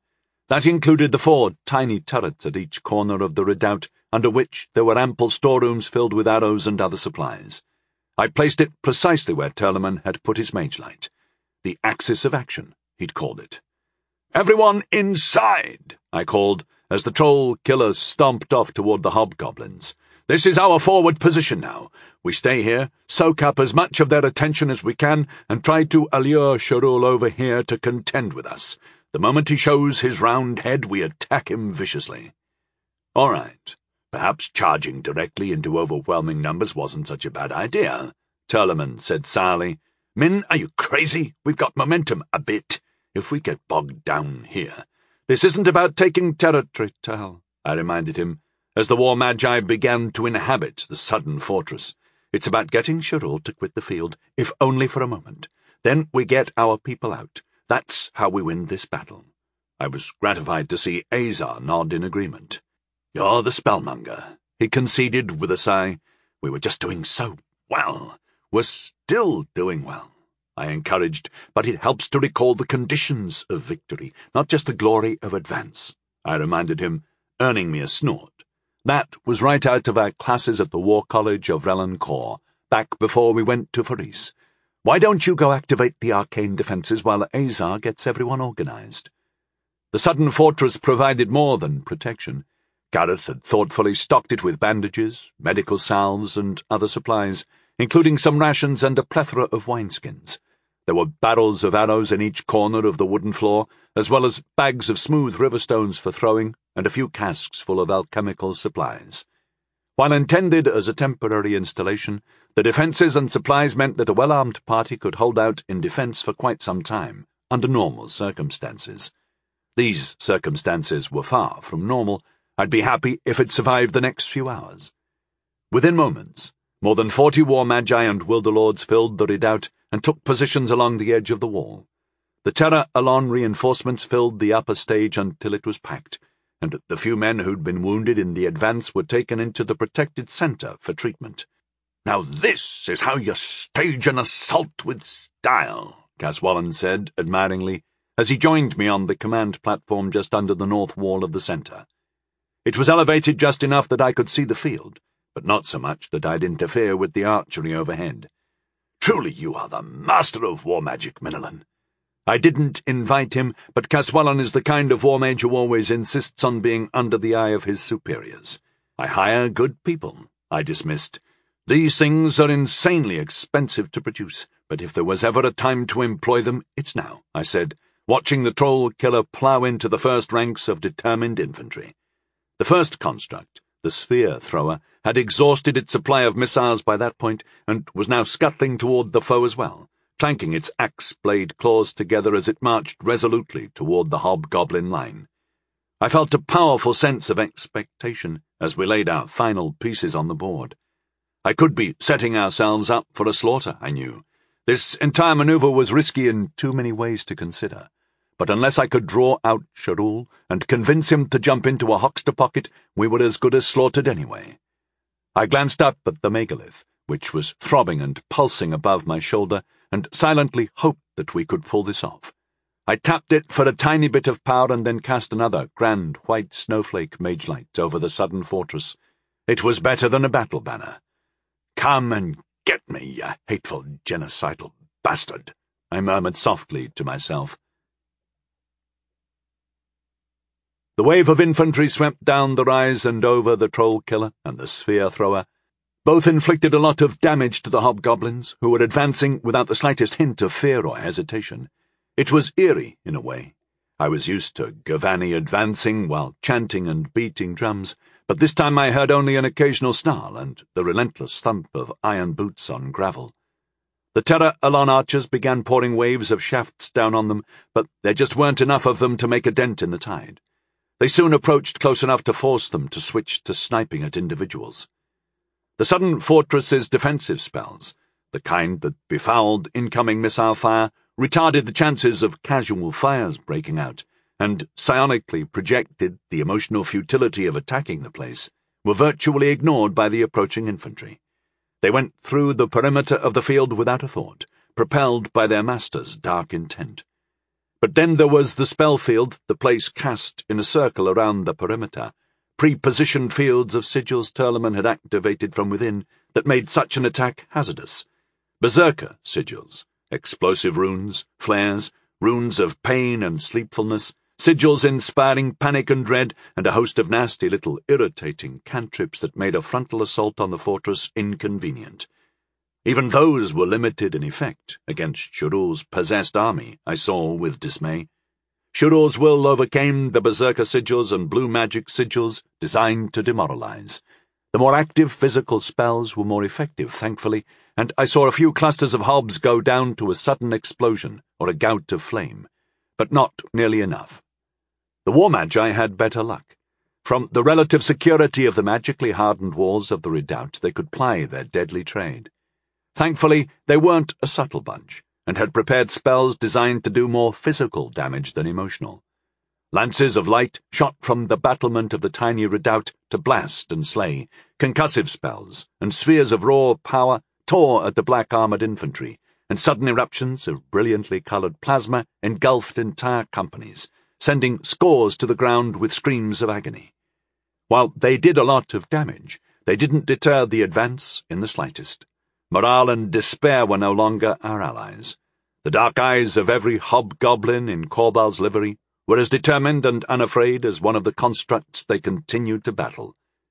That included the 4 tiny turrets at each corner of the redoubt, under which there were ample storerooms filled with arrows and other supplies. I placed it precisely where Turleman had put his mage light. The axis of action, he'd called it. "Everyone inside!" I called, as the troll killers stomped off toward the hobgoblins. "This is our forward position now. We stay here, soak up as much of their attention as we can, and try to allure Sharul over here to contend with us. The moment he shows his round head, we attack him viciously." "All right. Perhaps charging directly into overwhelming numbers wasn't such a bad idea," Turleman said sourly. "Min, are you crazy? We've got momentum a bit. If we get bogged down here—" "This isn't about taking territory, Tal," I reminded him, as the War Magi began to inhabit the sudden fortress. "It's about getting Sharul to quit the field, if only for a moment. Then we get our people out. That's how we win this battle." I was gratified to see Azar nod in agreement. "You're the spellmonger," he conceded with a sigh. "We were just doing so well. We're still doing well," I encouraged, "but it helps to recall the conditions of victory, not just the glory of advance," I reminded him, earning me a snort. That was right out of our classes at the War College of Relancourt, back before we went to Faris. "Why don't you go activate the arcane defenses while Azar gets everyone organized?" The sudden fortress provided more than protection. Gareth had thoughtfully stocked it with bandages, medical salves, and other supplies, including some rations and a plethora of wineskins. There were barrels of arrows in each corner of the wooden floor, as well as bags of smooth river stones for throwing, and a few casks full of alchemical supplies. While intended as a temporary installation, the defences and supplies meant that a well-armed party could hold out in defence for quite some time, under normal circumstances. These circumstances were far from normal. I'd be happy if it survived the next few hours. Within moments, more than 40 War Magi and Wilderlords filled the redoubt and took positions along the edge of the wall. The Terra Alon reinforcements filled the upper stage until it was packed, and the few men who'd been wounded in the advance were taken into the protected centre for treatment. "Now this is how you stage an assault with style," Caswallon said admiringly, as he joined me on the command platform just under the north wall of the centre. It was elevated just enough that I could see the field, but not so much that I'd interfere with the archery overhead. "Truly you are the master of war magic, Minilin." I didn't invite him, but Caswallon is the kind of war mage who always insists on being under the eye of his superiors. "I hire good people," I dismissed. "These things are insanely expensive to produce, but if there was ever a time to employ them, it's now," I said, watching the troll killer plough into the first ranks of determined infantry. The first construct, the sphere thrower, had exhausted its supply of missiles by that point and was now scuttling toward the foe as well, clanking its axe-blade claws together as it marched resolutely toward the hobgoblin line. I felt a powerful sense of expectation as we laid our final pieces on the board. I could be setting ourselves up for a slaughter, I knew. This entire maneuver was risky in too many ways to consider. But unless I could draw out Sharul and convince him to jump into a huckster pocket, we were as good as slaughtered anyway. I glanced up at the megalith, which was throbbing and pulsing above my shoulder, and silently hoped that we could pull this off. I tapped it for a tiny bit of power and then cast another grand white snowflake mage light over the sudden fortress. It was better than a battle banner. "Come and get me, you hateful genocidal bastard," I murmured softly to myself. The wave of infantry swept down the rise and over the troll killer and the sphere thrower. Both inflicted a lot of damage to the hobgoblins, who were advancing without the slightest hint of fear or hesitation. It was eerie, in a way. I was used to Gavani advancing while chanting and beating drums, but this time I heard only an occasional snarl and the relentless thump of iron boots on gravel. The Terra Alon archers began pouring waves of shafts down on them, but there just weren't enough of them to make a dent in the tide. They soon approached close enough to force them to switch to sniping at individuals. The sudden fortress's defensive spells, the kind that befouled incoming missile fire, retarded the chances of casual fires breaking out, and psionically projected the emotional futility of attacking the place, were virtually ignored by the approaching infantry. They went through the perimeter of the field without a thought, propelled by their master's dark intent. But then there was the spell field, the place cast in a circle around the perimeter, pre-positioned fields of sigils Turleman had activated from within that made such an attack hazardous. Berserker sigils, explosive runes, flares, runes of pain and sleepfulness, sigils inspiring panic and dread, and a host of nasty little irritating cantrips that made a frontal assault on the fortress inconvenient. Even those were limited in effect against Shurul's possessed army, I saw with dismay. Shurul's will overcame the berserker sigils and blue magic sigils designed to demoralize. The more active physical spells were more effective, thankfully, and I saw a few clusters of hobs go down to a sudden explosion or a gout of flame, but not nearly enough. The War Magi had better luck. From the relative security of the magically hardened walls of the redoubt, they could ply their deadly trade. Thankfully, they weren't a subtle bunch, and had prepared spells designed to do more physical damage than emotional. Lances of light shot from the battlement of the tiny redoubt to blast and slay, concussive spells and spheres of raw power tore at the black-armoured infantry, and sudden eruptions of brilliantly coloured plasma engulfed entire companies, sending scores to the ground with screams of agony. While they did a lot of damage, they didn't deter the advance in the slightest. Morale and despair were no longer our allies. The dark eyes of every hobgoblin in Korbal's livery were as determined and unafraid as one of the constructs they continued to battle.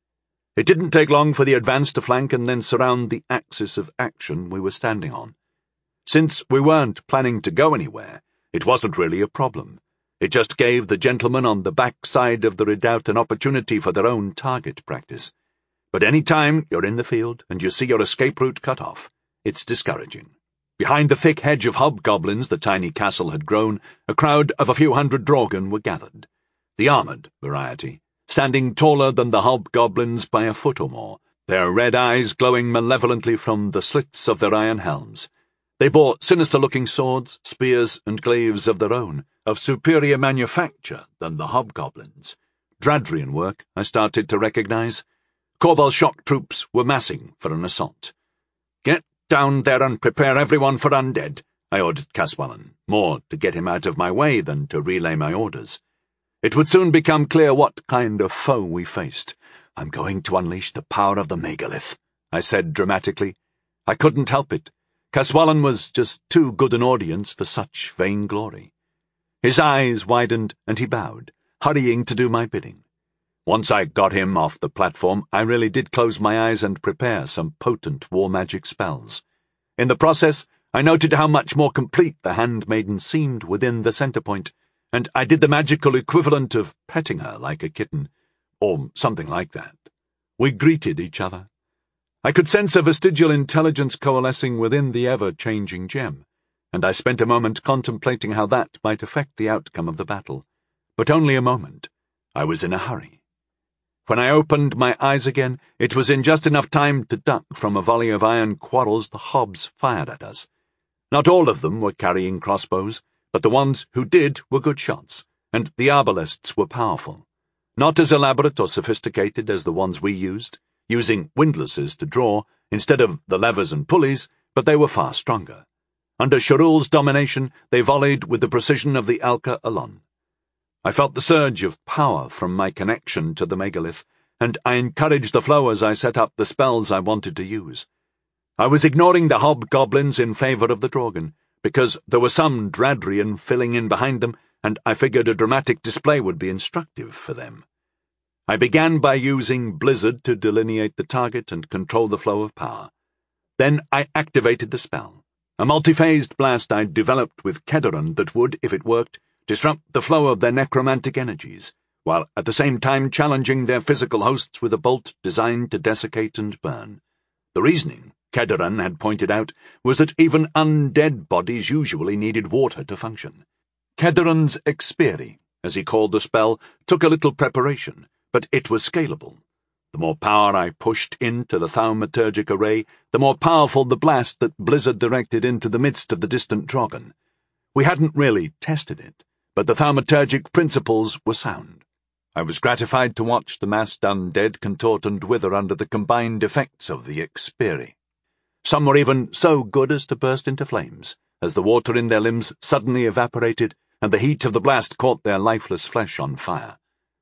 It didn't take long for the advance to flank and then surround the axis of action we were standing on. Since we weren't planning to go anywhere, it wasn't really a problem. It just gave the gentlemen on the back side of the redoubt an opportunity for their own target practice. But any time you're in the field and you see your escape route cut off, it's discouraging. Behind the thick hedge of hobgoblins the tiny castle had grown, a crowd of a few hundred Draugr were gathered. The armoured variety, standing taller than the hobgoblins by a foot or more, their red eyes glowing malevolently from the slits of their iron helms. They bore sinister-looking swords, spears, and glaives of their own, of superior manufacture than the hobgoblins. Dradrian work, I started to recognize. Korbal's shock troops were massing for an assault. "Get down there and prepare everyone for undead," I ordered Caswallon, more to get him out of my way than to relay my orders. It would soon become clear what kind of foe we faced. "I'm going to unleash the power of the megalith," I said dramatically. I couldn't help it. Caswallon was just too good an audience for such vainglory. His eyes widened, and he bowed, hurrying to do my bidding. Once I got him off the platform, I really did close my eyes and prepare some potent war magic spells. In the process, I noted how much more complete the handmaiden seemed within the center point, and I did the magical equivalent of petting her like a kitten, or something like that. We greeted each other. I could sense a vestigial intelligence coalescing within the ever-changing gem, and I spent a moment contemplating how that might affect the outcome of the battle. But only a moment. I was in a hurry. When I opened my eyes again, it was in just enough time to duck from a volley of iron quarrels the hobs fired at us. Not all of them were carrying crossbows, but the ones who did were good shots, and the arbalests were powerful. Not as elaborate or sophisticated as the ones we used, using windlasses to draw instead of the levers and pulleys, but they were far stronger. Under Shurul's domination, they volleyed with the precision of the Alka Alon. I felt the surge of power from my connection to the megalith, and I encouraged the flow as I set up the spells I wanted to use. I was ignoring the hobgoblins in favor of the Draugr, because there were some Dradrian filling in behind them, and I figured a dramatic display would be instructive for them. I began by using Blizzard to delineate the target and control the flow of power. Then I activated the spell, a multi-phased blast I'd developed with Kedoran that would, if it worked, disrupt the flow of their necromantic energies, while at the same time challenging their physical hosts with a bolt designed to desiccate and burn. The reasoning, Kedoran had pointed out, was that even undead bodies usually needed water to function. Kedoran's Experi, as he called the spell, took a little preparation, but it was scalable. The more power I pushed into the thaumaturgic array, the more powerful the blast that Blizzard directed into the midst of the distant Draugr. We hadn't really tested it, but the thaumaturgic principles were sound. I was gratified to watch the massed undead contort and wither under the combined effects of the Experi. Some were even so good as to burst into flames, as the water in their limbs suddenly evaporated, and the heat of the blast caught their lifeless flesh on fire.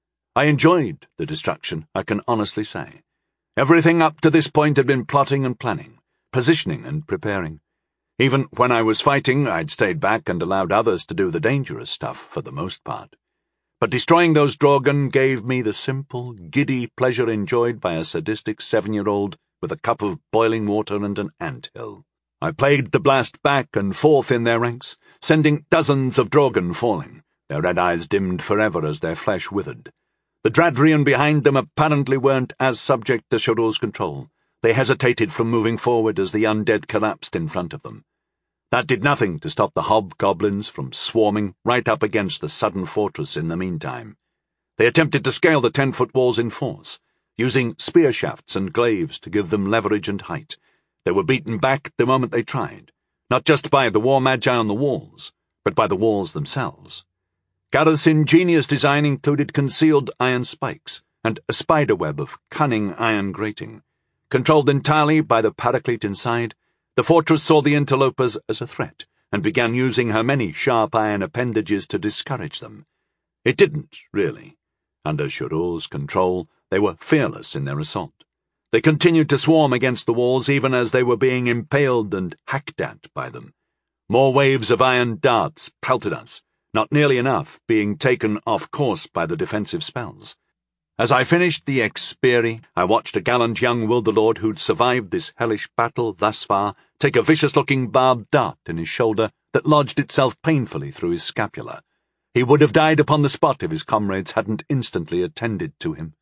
I enjoyed the destruction, I can honestly say. Everything up to this point had been plotting and planning, positioning and preparing. Even when I was fighting, I'd stayed back and allowed others to do the dangerous stuff for the most part. But destroying those Drogon gave me the simple, giddy pleasure enjoyed by a sadistic 7-year-old with a cup of boiling water and an anthill. I played the blast back and forth in their ranks, sending dozens of Drogon falling, their red eyes dimmed forever as their flesh withered. The Dradrian behind them apparently weren't as subject to Shadow's control. They hesitated from moving forward as the undead collapsed in front of them. That did nothing to stop the hobgoblins from swarming right up against the sudden fortress in the meantime. They attempted to scale the 10-foot walls in force, using spear shafts and glaives to give them leverage and height. They were beaten back the moment they tried, not just by the war magi on the walls, but by the walls themselves. Gareth's ingenious design included concealed iron spikes and a spiderweb of cunning iron grating. Controlled entirely by the Paraclete inside, the fortress saw the interlopers as a threat and began using her many sharp iron appendages to discourage them. It didn't, really. Under Shadow's control, they were fearless in their assault. They continued to swarm against the walls even as they were being impaled and hacked at by them. More waves of iron darts pelted us, not nearly enough being taken off course by the defensive spells. As I finished the Experi, I watched a gallant young Wilderlord who'd survived this hellish battle thus far take a vicious-looking barbed dart in his shoulder that lodged itself painfully through his scapula. He would have died upon the spot if his comrades hadn't instantly attended to him.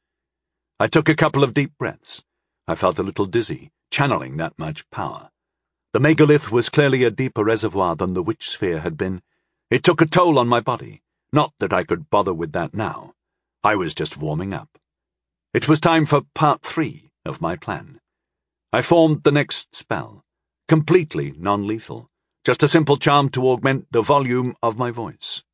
I took a couple of deep breaths. I felt a little dizzy, channeling that much power. The megalith was clearly a deeper reservoir than the witch sphere had been. It took a toll on my body, not that I could bother with that now. I was just warming up. It was time for part 3 of my plan. I formed the next spell, completely non-lethal, just a simple charm to augment the volume of my voice.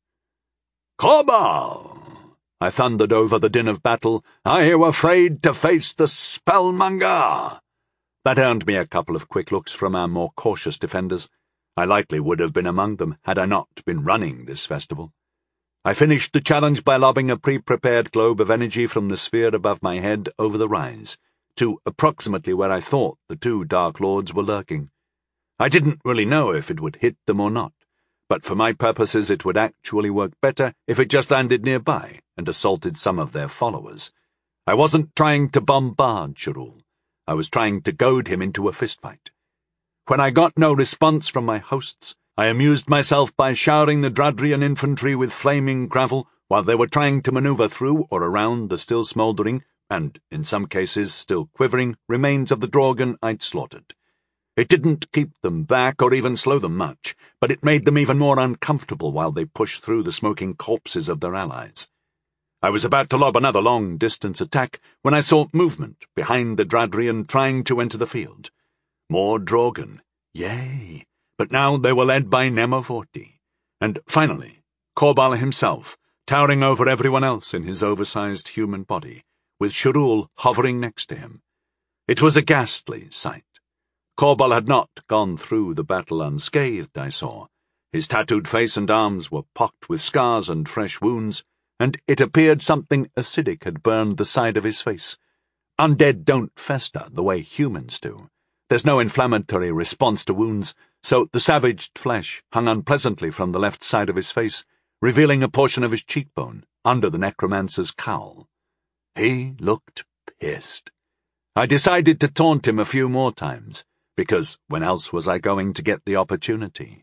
"Corbal!" I thundered over the din of battle. "Are you afraid to face the spellmonger?" That earned me a couple of quick looks from our more cautious defenders. I likely would have been among them had I not been running this festival. I finished the challenge by lobbing a pre-prepared globe of energy from the sphere above my head over the rise, to approximately where I thought the 2 Dark Lords were lurking. I didn't really know if it would hit them or not, but for my purposes it would actually work better if it just landed nearby and assaulted some of their followers. I wasn't trying to bombard Shirul. I was trying to goad him into a fistfight. When I got no response from my hosts, I amused myself by showering the Dradrian infantry with flaming gravel while they were trying to maneuver through or around the still smouldering, and, in some cases, still quivering, remains of the Drogon I'd slaughtered. It didn't keep them back or even slow them much, but it made them even more uncomfortable while they pushed through the smoking corpses of their allies. I was about to lob another long-distance attack when I saw movement behind the Dradrian trying to enter the field. More Drogon. Yay! But now they were led by Nemoforti. And finally, Corbal himself, towering over everyone else in his oversized human body, with Shirul hovering next to him. It was a ghastly sight. Corbal had not gone through the battle unscathed, I saw. His tattooed face and arms were pocked with scars and fresh wounds, and it appeared something acidic had burned the side of his face. Undead don't fester the way humans do. There's no inflammatory response to wounds, so the savaged flesh hung unpleasantly from the left side of his face, revealing a portion of his cheekbone under the necromancer's cowl. He looked pissed. I decided to taunt him a few more times, because when else was I going to get the opportunity?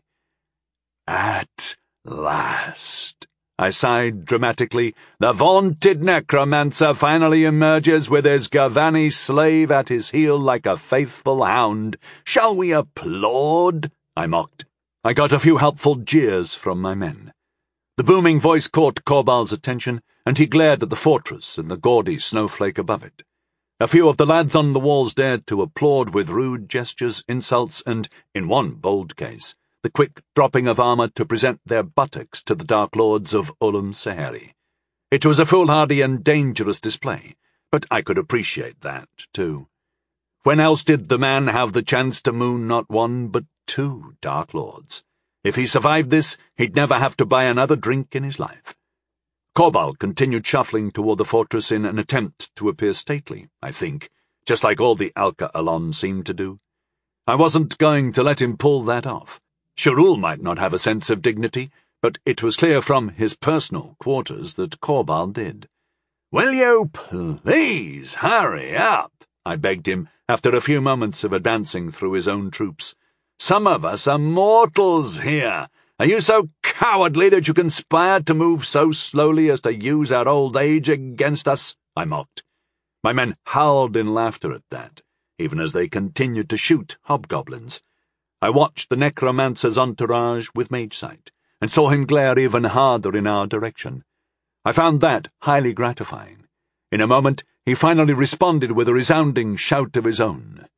"At last," I sighed dramatically, "the vaunted necromancer finally emerges with his Gavani slave at his heel like a faithful hound. Shall we applaud?" I mocked. I got a few helpful jeers from my men. The booming voice caught Corbal's attention, and he glared at the fortress and the gaudy snowflake above it. A few of the lads on the walls dared to applaud with rude gestures, insults, and, in one bold case, the quick dropping of armor to present their buttocks to the Dark Lords of Ollum Sahari. It was a foolhardy and dangerous display, but I could appreciate that, too. When else did the man have the chance to moon not 1 but 2 Dark Lords? If he survived this, he'd never have to buy another drink in his life. Korbal continued shuffling toward the fortress in an attempt to appear stately, I think, just like all the Alka Alon seemed to do. I wasn't going to let him pull that off. Shurul might not have a sense of dignity, but it was clear from his personal quarters that Korbal did. "Will you please hurry up?" I begged him after a few moments of advancing through his own troops. "Some of us are mortals here. Are you so cowardly that you conspired to move so slowly as to use our old age against us?" I mocked. My men howled in laughter at that, even as they continued to shoot hobgoblins. I watched the necromancer's entourage with mage sight, and saw him glare even harder in our direction. I found that highly gratifying. In a moment, he finally responded with a resounding shout of his own.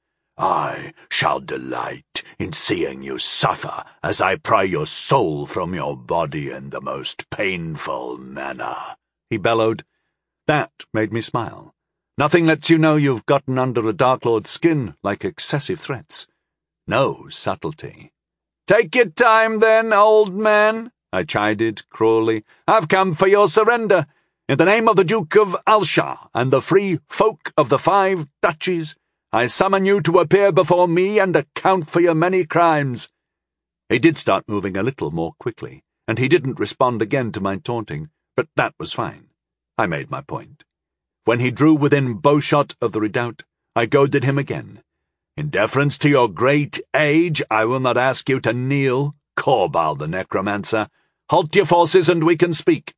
"I shall delight in seeing you suffer as I pry your soul from your body in the most painful manner," he bellowed. That made me smile. Nothing lets you know you've gotten under a Dark Lord's skin like excessive threats. No subtlety. "Take your time then, old man," I chided cruelly. "I've come for your surrender. In the name of the Duke of Alshar and the free folk of the 5 duchies, I summon you to appear before me and account for your many crimes." He did start moving a little more quickly, and he didn't respond again to my taunting, but that was fine. I made my point. When he drew within bowshot of the redoubt, I goaded him again. "In deference to your great age, I will not ask you to kneel, Korbal the necromancer. Halt your forces and we can speak."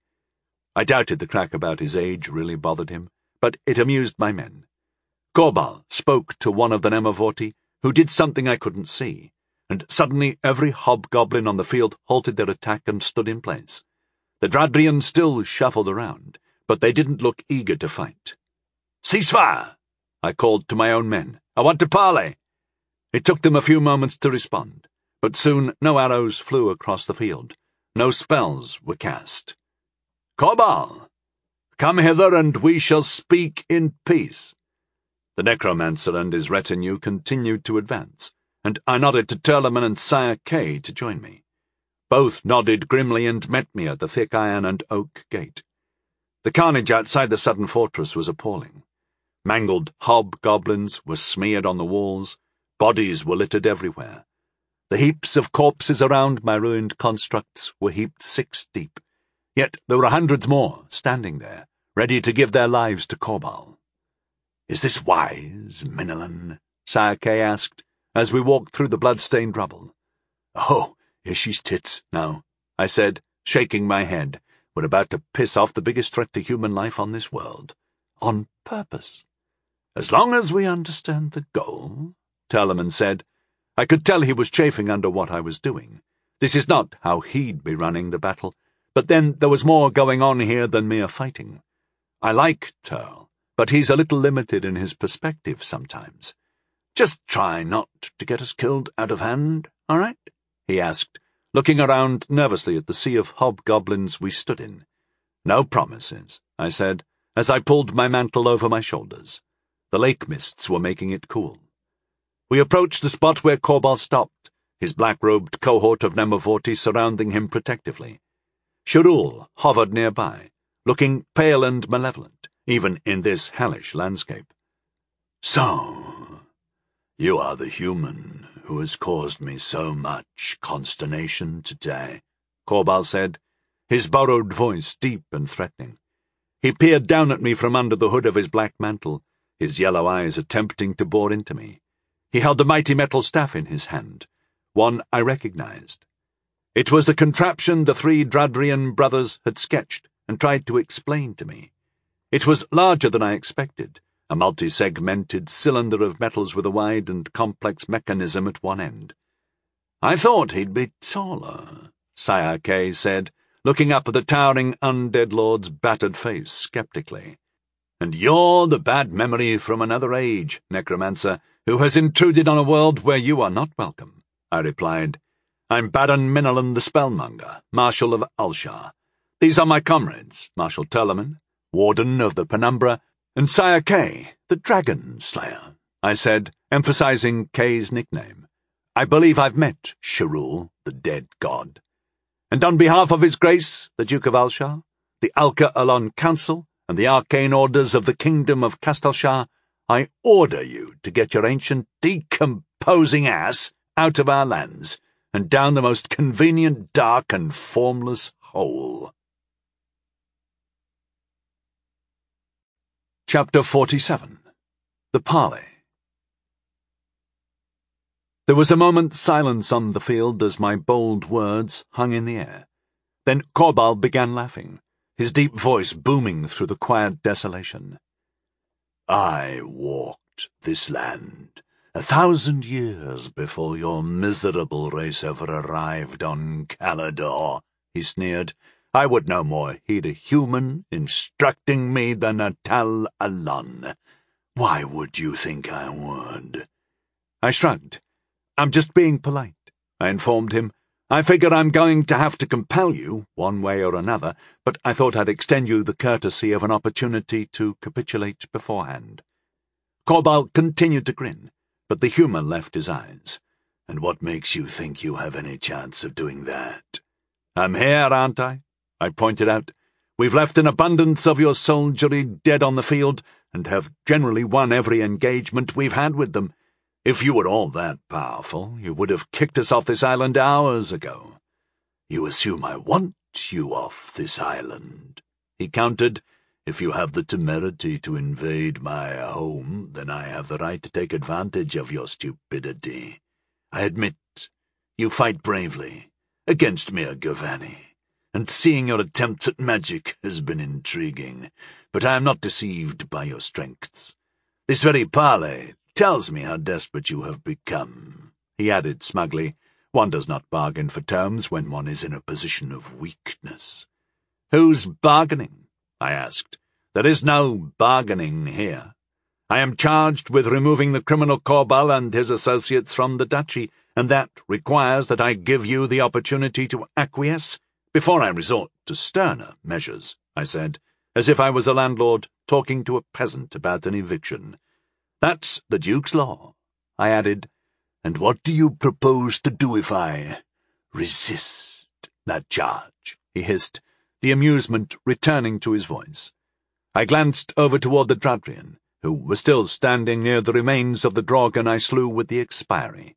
I doubted the crack about his age really bothered him, but it amused my men. Korbal spoke to one of the Nemavorti, who did something I couldn't see, and suddenly every hobgoblin on the field halted their attack and stood in place. The Dradrians still shuffled around, but they didn't look eager to fight. "Ceasefire!" I called to my own men. "I want to parley." It took them a few moments to respond, but soon no arrows flew across the field. No spells were cast. "Korbal, come hither and we shall speak in peace." The necromancer and his retinue continued to advance, and I nodded to Turleman and Sire Kay to join me. Both nodded grimly and met me at the thick iron and oak gate. The carnage outside the southern fortress was appalling. Mangled hobgoblins were smeared on the walls, bodies were littered everywhere. The heaps of corpses around my ruined constructs were heaped 6 deep, yet there were hundreds more standing there, ready to give their lives to Korbal. "Is this wise, Minilin?" Sire Kay asked, as we walked through the blood-stained rubble. "Oh, Ishi's tits, no," I said, shaking my head. "We're about to piss off the biggest threat to human life on this world. On purpose. As long as we understand the goal," Turleman said. I could tell he was chafing under what I was doing. This is not how he'd be running the battle, but then there was more going on here than mere fighting. I like Turl, but he's a little limited in his perspective sometimes. "Just try not to get us killed out of hand, all right?" he asked, looking around nervously at the sea of hobgoblins we stood in. "No promises," I said, as I pulled my mantle over my shoulders. The lake mists were making it cool. We approached the spot where Korbal stopped, his black-robed cohort of Nemavorti surrounding him protectively. Shurul hovered nearby, looking pale and malevolent, even in this hellish landscape. "So, you are the human who has caused me so much consternation today," Korbal said, his borrowed voice deep and threatening. He peered down at me from under the hood of his black mantle, his yellow eyes attempting to bore into me. He held a mighty metal staff in his hand, one I recognized. It was the contraption the 3 Dradrian brothers had sketched and tried to explain to me. It was larger than I expected, a multi-segmented cylinder of metals with a wide and complex mechanism at one end. "I thought he'd be taller," Sire Kay said, looking up at the towering undead lord's battered face skeptically. "And you're the bad memory from another age, necromancer, who has intruded on a world where you are not welcome," I replied. "I'm Baron Minilin the Spellmonger, Marshal of Alshar. These are my comrades, Marshal Turleman, Warden of the Penumbra, and Sire Kay, the Dragon Slayer," I said, emphasizing Kay's nickname. I believe I've met Shirul, the dead god. And on behalf of His Grace, the Duke of Alshar, the Alka Alon Council, and the arcane orders of the Kingdom of Castelshah, I order you to get your ancient decomposing ass out of our lands and down the most convenient, dark, and formless hole. Chapter 47. The Parley. There was a moment's silence on the field as my bold words hung in the air. Then Korbal began laughing, his deep voice booming through the quiet desolation. I walked this land 1,000 years before your miserable race ever arrived on Calador, he sneered. I would no more heed a human instructing me than a Tal Alon. Why would you think I would? I shrugged. I'm just being polite, I informed him. I figure I'm going to have to compel you, one way or another, but I thought I'd extend you the courtesy of an opportunity to capitulate beforehand. Korbal continued to grin, but the humour left his eyes. And what makes you think you have any chance of doing that? I'm here, aren't I? I pointed out. We've left an abundance of your soldiery dead on the field, and have generally won every engagement we've had with them. If you were all that powerful, you would have kicked us off this island hours ago. You assume I want you off this island, he countered. If you have the temerity to invade my home, then I have the right to take advantage of your stupidity. I admit, you fight bravely, against mere Gavani, and seeing your attempts at magic has been intriguing, but I am not deceived by your strengths. This very parley tells me how desperate you have become, he added smugly. One does not bargain for terms when one is in a position of weakness. Who's bargaining? I asked. There is no bargaining here. I am charged with removing the criminal Korbal and his associates from the duchy, and that requires that I give you the opportunity to acquiesce before I resort to sterner measures, I said, as if I was a landlord talking to a peasant about an eviction. That's the Duke's law, I added. And what do you propose to do if I resist that charge? He hissed, the amusement returning to his voice. I glanced over toward the Dradrian, who was still standing near the remains of the Draugr I slew with the expiry.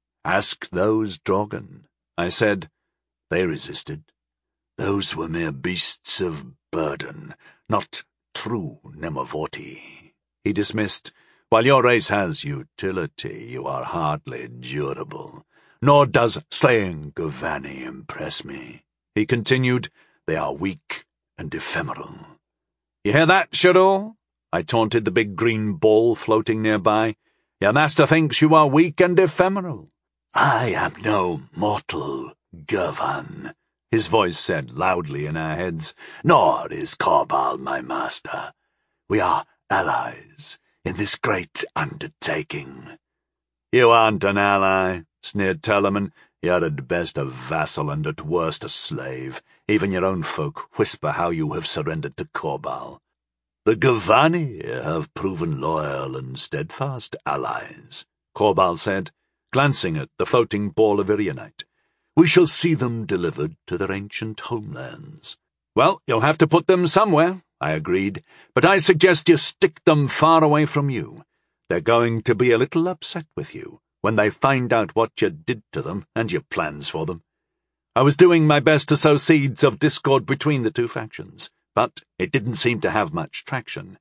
Ask those Draugr, I said. They resisted. Those were mere beasts of burden, not true Nemovoti, he dismissed. While your race has utility, you are hardly durable. Nor does slaying Gavani impress me, he continued. They are weak and ephemeral. You hear that, Shirul? I taunted the big green ball floating nearby. Your master thinks you are weak and ephemeral. I am no mortal, Gavan, his voice said loudly in our heads. Nor is Korbal my master. We are allies in this great undertaking. You aren't an ally, sneered Telemann. You're at best a vassal and at worst a slave. Even your own folk whisper how you have surrendered to Korbal. The Gavani have proven loyal and steadfast allies, Korbal said, glancing at the floating ball of Irianite. We shall see them delivered to their ancient homelands. Well, you'll have to put them somewhere, I agreed, but I suggest you stick them far away from you. They're going to be a little upset with you when they find out what you did to them and your plans for them. I was doing my best to sow seeds of discord between the two factions, but it didn't seem to have much traction.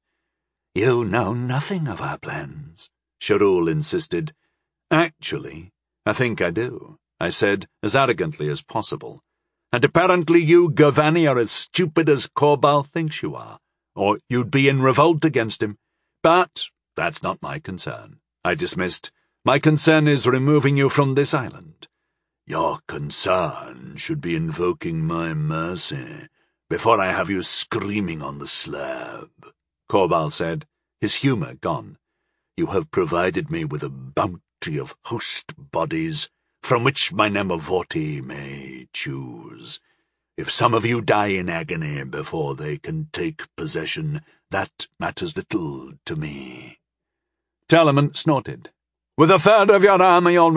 You know nothing of our plans, Shirul insisted. Actually, I think I do, I said, as arrogantly as possible. And apparently you, Gavani, are as stupid as Korbal thinks you are, or you'd be in revolt against him. But that's not my concern, I dismissed. My concern is removing you from this island. Your concern should be invoking my mercy before I have you screaming on the slab, Korbal said, his humour gone. You have provided me with a bounty of host bodies from which my Nemovoti may choose. If some of you die in agony before they can take possession, that matters little to me. Telemann snorted. With a third of your army already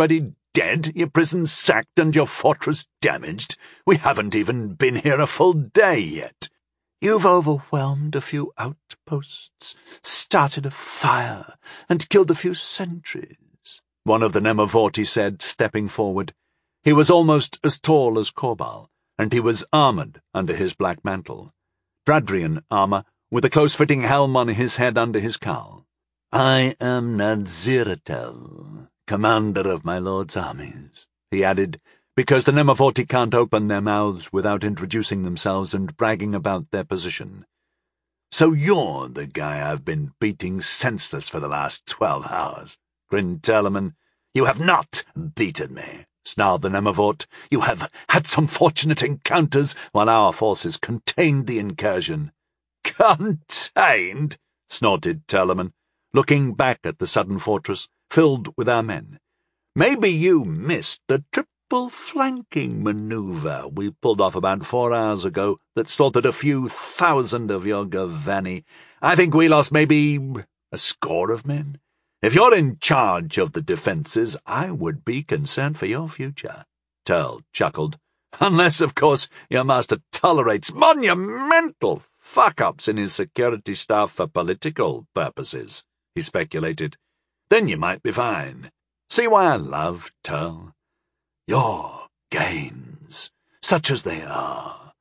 dead, your prison sacked, and your fortress damaged. We haven't even been here a full day yet. You've overwhelmed a few outposts, started a fire, and killed a few sentries," one of the Nemovorti said, stepping forward. He was almost as tall as Korbal, and he was armoured under his black mantle. Dradrian armour, with a close-fitting helm on his head under his cowl. "I am Nadziratel, commander of my lord's armies," he added, because the Nemovorti can't open their mouths without introducing themselves and bragging about their position. "So you're the guy I've been beating senseless for the last 12 hours, grinned Telerman. "You have not beaten me," snarled the Nemovort. "You have had some fortunate encounters while our forces contained the incursion." "Contained?" snorted Telerman, looking back at the sudden fortress, filled with our men. "Maybe you missed the triple flanking maneuver we pulled off about 4 hours ago that slaughtered a few thousand of your Gavani. I think we lost maybe a score of men. If you're in charge of the defences, I would be concerned for your future." Turl chuckled. "Unless, of course, your master tolerates monumental fuck-ups in his security staff for political purposes," he speculated. "Then you might be fine. See why I love Turl? Your gains, such as they are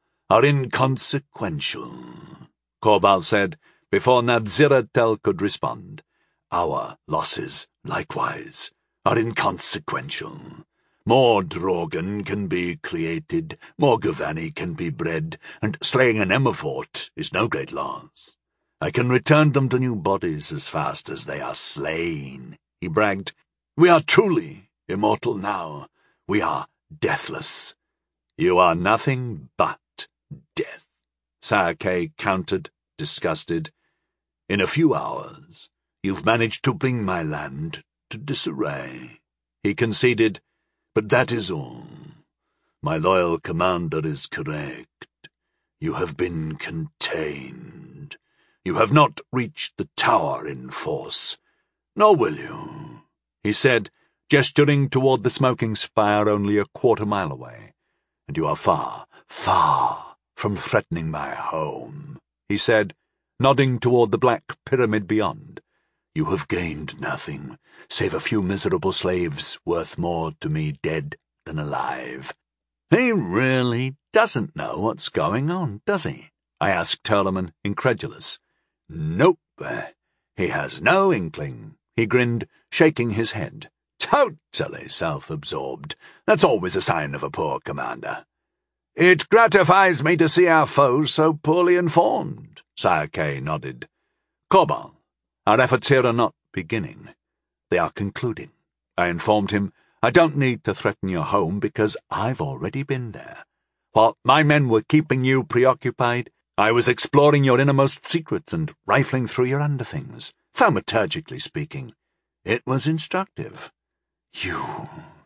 inconsequential," Korbal said, before Nadziratel could respond. "Our losses, likewise, are inconsequential. More Drogon can be created, more Gavani can be bred, and slaying an Nemovort is no great loss. I can return them to new bodies as fast as they are slain," he bragged. "We are truly immortal now. We are deathless." "You are nothing but death," Saake countered, disgusted. "In a few hours, you've managed to bring my land to disarray," he conceded, "but that is all. My loyal commander is correct. You have been contained. You have not reached the tower in force, nor will you," he said, gesturing toward the smoking spire only a quarter-mile away. "And you are far, far from threatening my home," he said, nodding toward the black pyramid beyond. "You have gained nothing, save a few miserable slaves worth more to me dead than alive." "He really doesn't know what's going on, does he?" I asked Telerman, incredulous. "Nope. He has no inkling," he grinned, shaking his head. "Totally self-absorbed. That's always a sign of a poor commander." "It gratifies me to see our foes so poorly informed," Saake nodded. "Korbal, our efforts here are not beginning. They are concluding," I informed him. "I don't need to threaten your home because I've already been there. While my men were keeping you preoccupied, I was exploring your innermost secrets and rifling through your underthings, thaumaturgically speaking. It was instructive." "You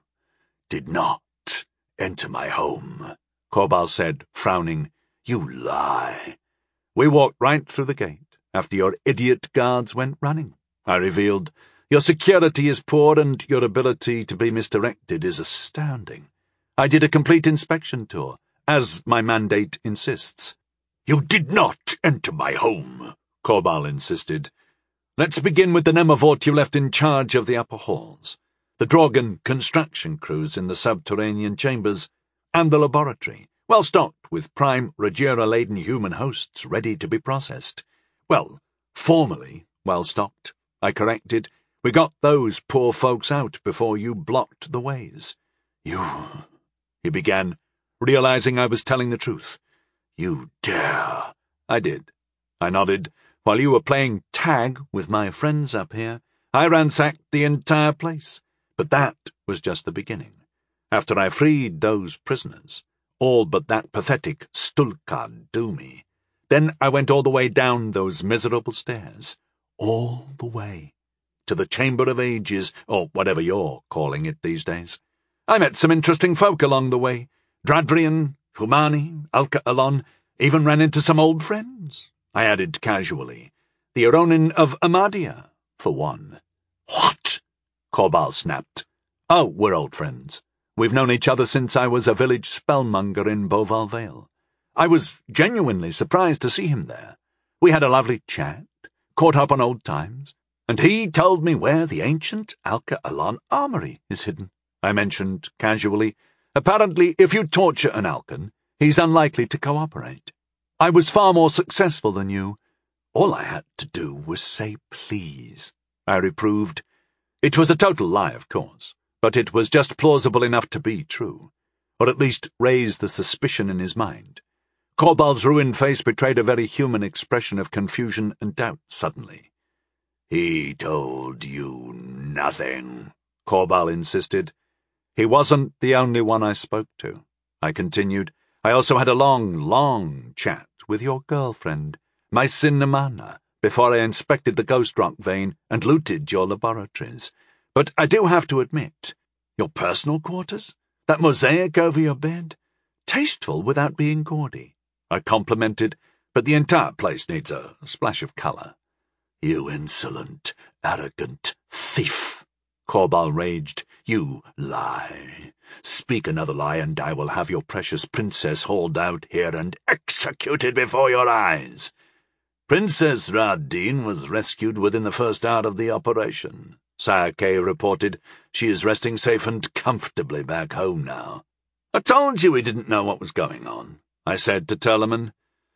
did not enter my home," Korbal said, frowning. "You lie." "We walked right through the gate after your idiot guards went running," I revealed. "Your security is poor and your ability to be misdirected is astounding. I did a complete inspection tour, as my mandate insists." "You did not enter my home," Korbal insisted. "Let's begin with the Nemovort you left in charge of the upper halls, the Drogon construction crews in the subterranean chambers, and the laboratory, well stocked with prime Rhaegyra-laden human hosts ready to be processed. Well, formally well stocked, I corrected. We got those poor folks out before you blocked the ways." "You," he began, realizing I was telling the truth. "You dare." "I did," I nodded. "While you were playing tag with my friends up here, I ransacked the entire place. But that was just the beginning. After I freed those prisoners, all but that pathetic Stulkad Doomy, then I went all the way down those miserable stairs, all the way, to the Chamber of Ages, or whatever you're calling it these days. I met some interesting folk along the way. Dradrian, Humani, Alka Alon, even ran into some old friends," I added casually. "The Aronin of Amadia, for one." "What?" Korbal snapped. Oh, we're old friends. We've known each other since I was a village spellmonger in Beauval Vale. I was genuinely surprised to see him there. We had a lovely chat, caught up on old times, and he told me where the ancient Alka Alon armory is hidden. I mentioned casually, apparently if you torture an Alkan, he's unlikely to cooperate. I was far more successful than you. All I had to do was say please, I reproved. It was a total lie, of course, but it was just plausible enough to be true, or at least raise the suspicion in his mind. Corbal's ruined face betrayed a very human expression of confusion and doubt suddenly. "He told you nothing," Corbal insisted. "He wasn't the only one I spoke to," I continued. "I also had a long chat with your girlfriend, Mycin Namana, before I inspected the Ghost Rock vein and looted your laboratories. But I do have to admit, your personal quarters? That mosaic over your bed? Tasteful without being gaudy," I complimented, "but the entire place needs a splash of colour." "You insolent, arrogant thief," Corbal raged. "You lie. Speak another lie and I will have your precious princess hauled out here and executed before your eyes." "Princess Radin was rescued within the first hour of the operation," Sayake reported. "She is resting safe and comfortably back home now." "I told you he didn't know what was going on," I said to Turleman.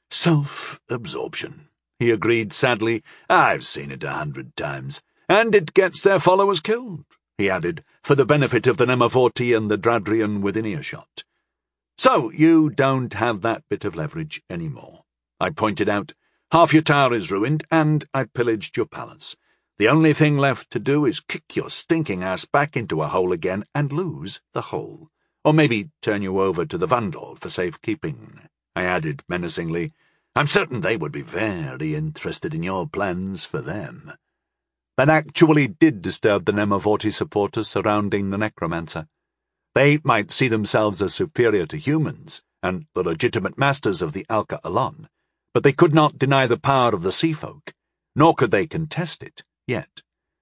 "Self-absorption," he agreed sadly. "I've seen it 100 times. And it gets their followers killed," he added, for the benefit of the Nemavorti and the Dradrian within earshot. "So you don't have that bit of leverage anymore," I pointed out. "Half your tower is ruined, and I pillaged your palace. The only thing left to do is kick your stinking ass back into a hole again and lose the hole. Or maybe turn you over to the Vandal for safekeeping," I added menacingly. "I'm certain they would be very interested in your plans for them." That actually did disturb the Nemavorti supporters surrounding the necromancer. They might see themselves as superior to humans and the legitimate masters of the Alka Alon, but they could not deny the power of the sea folk, nor could they contest it, yet.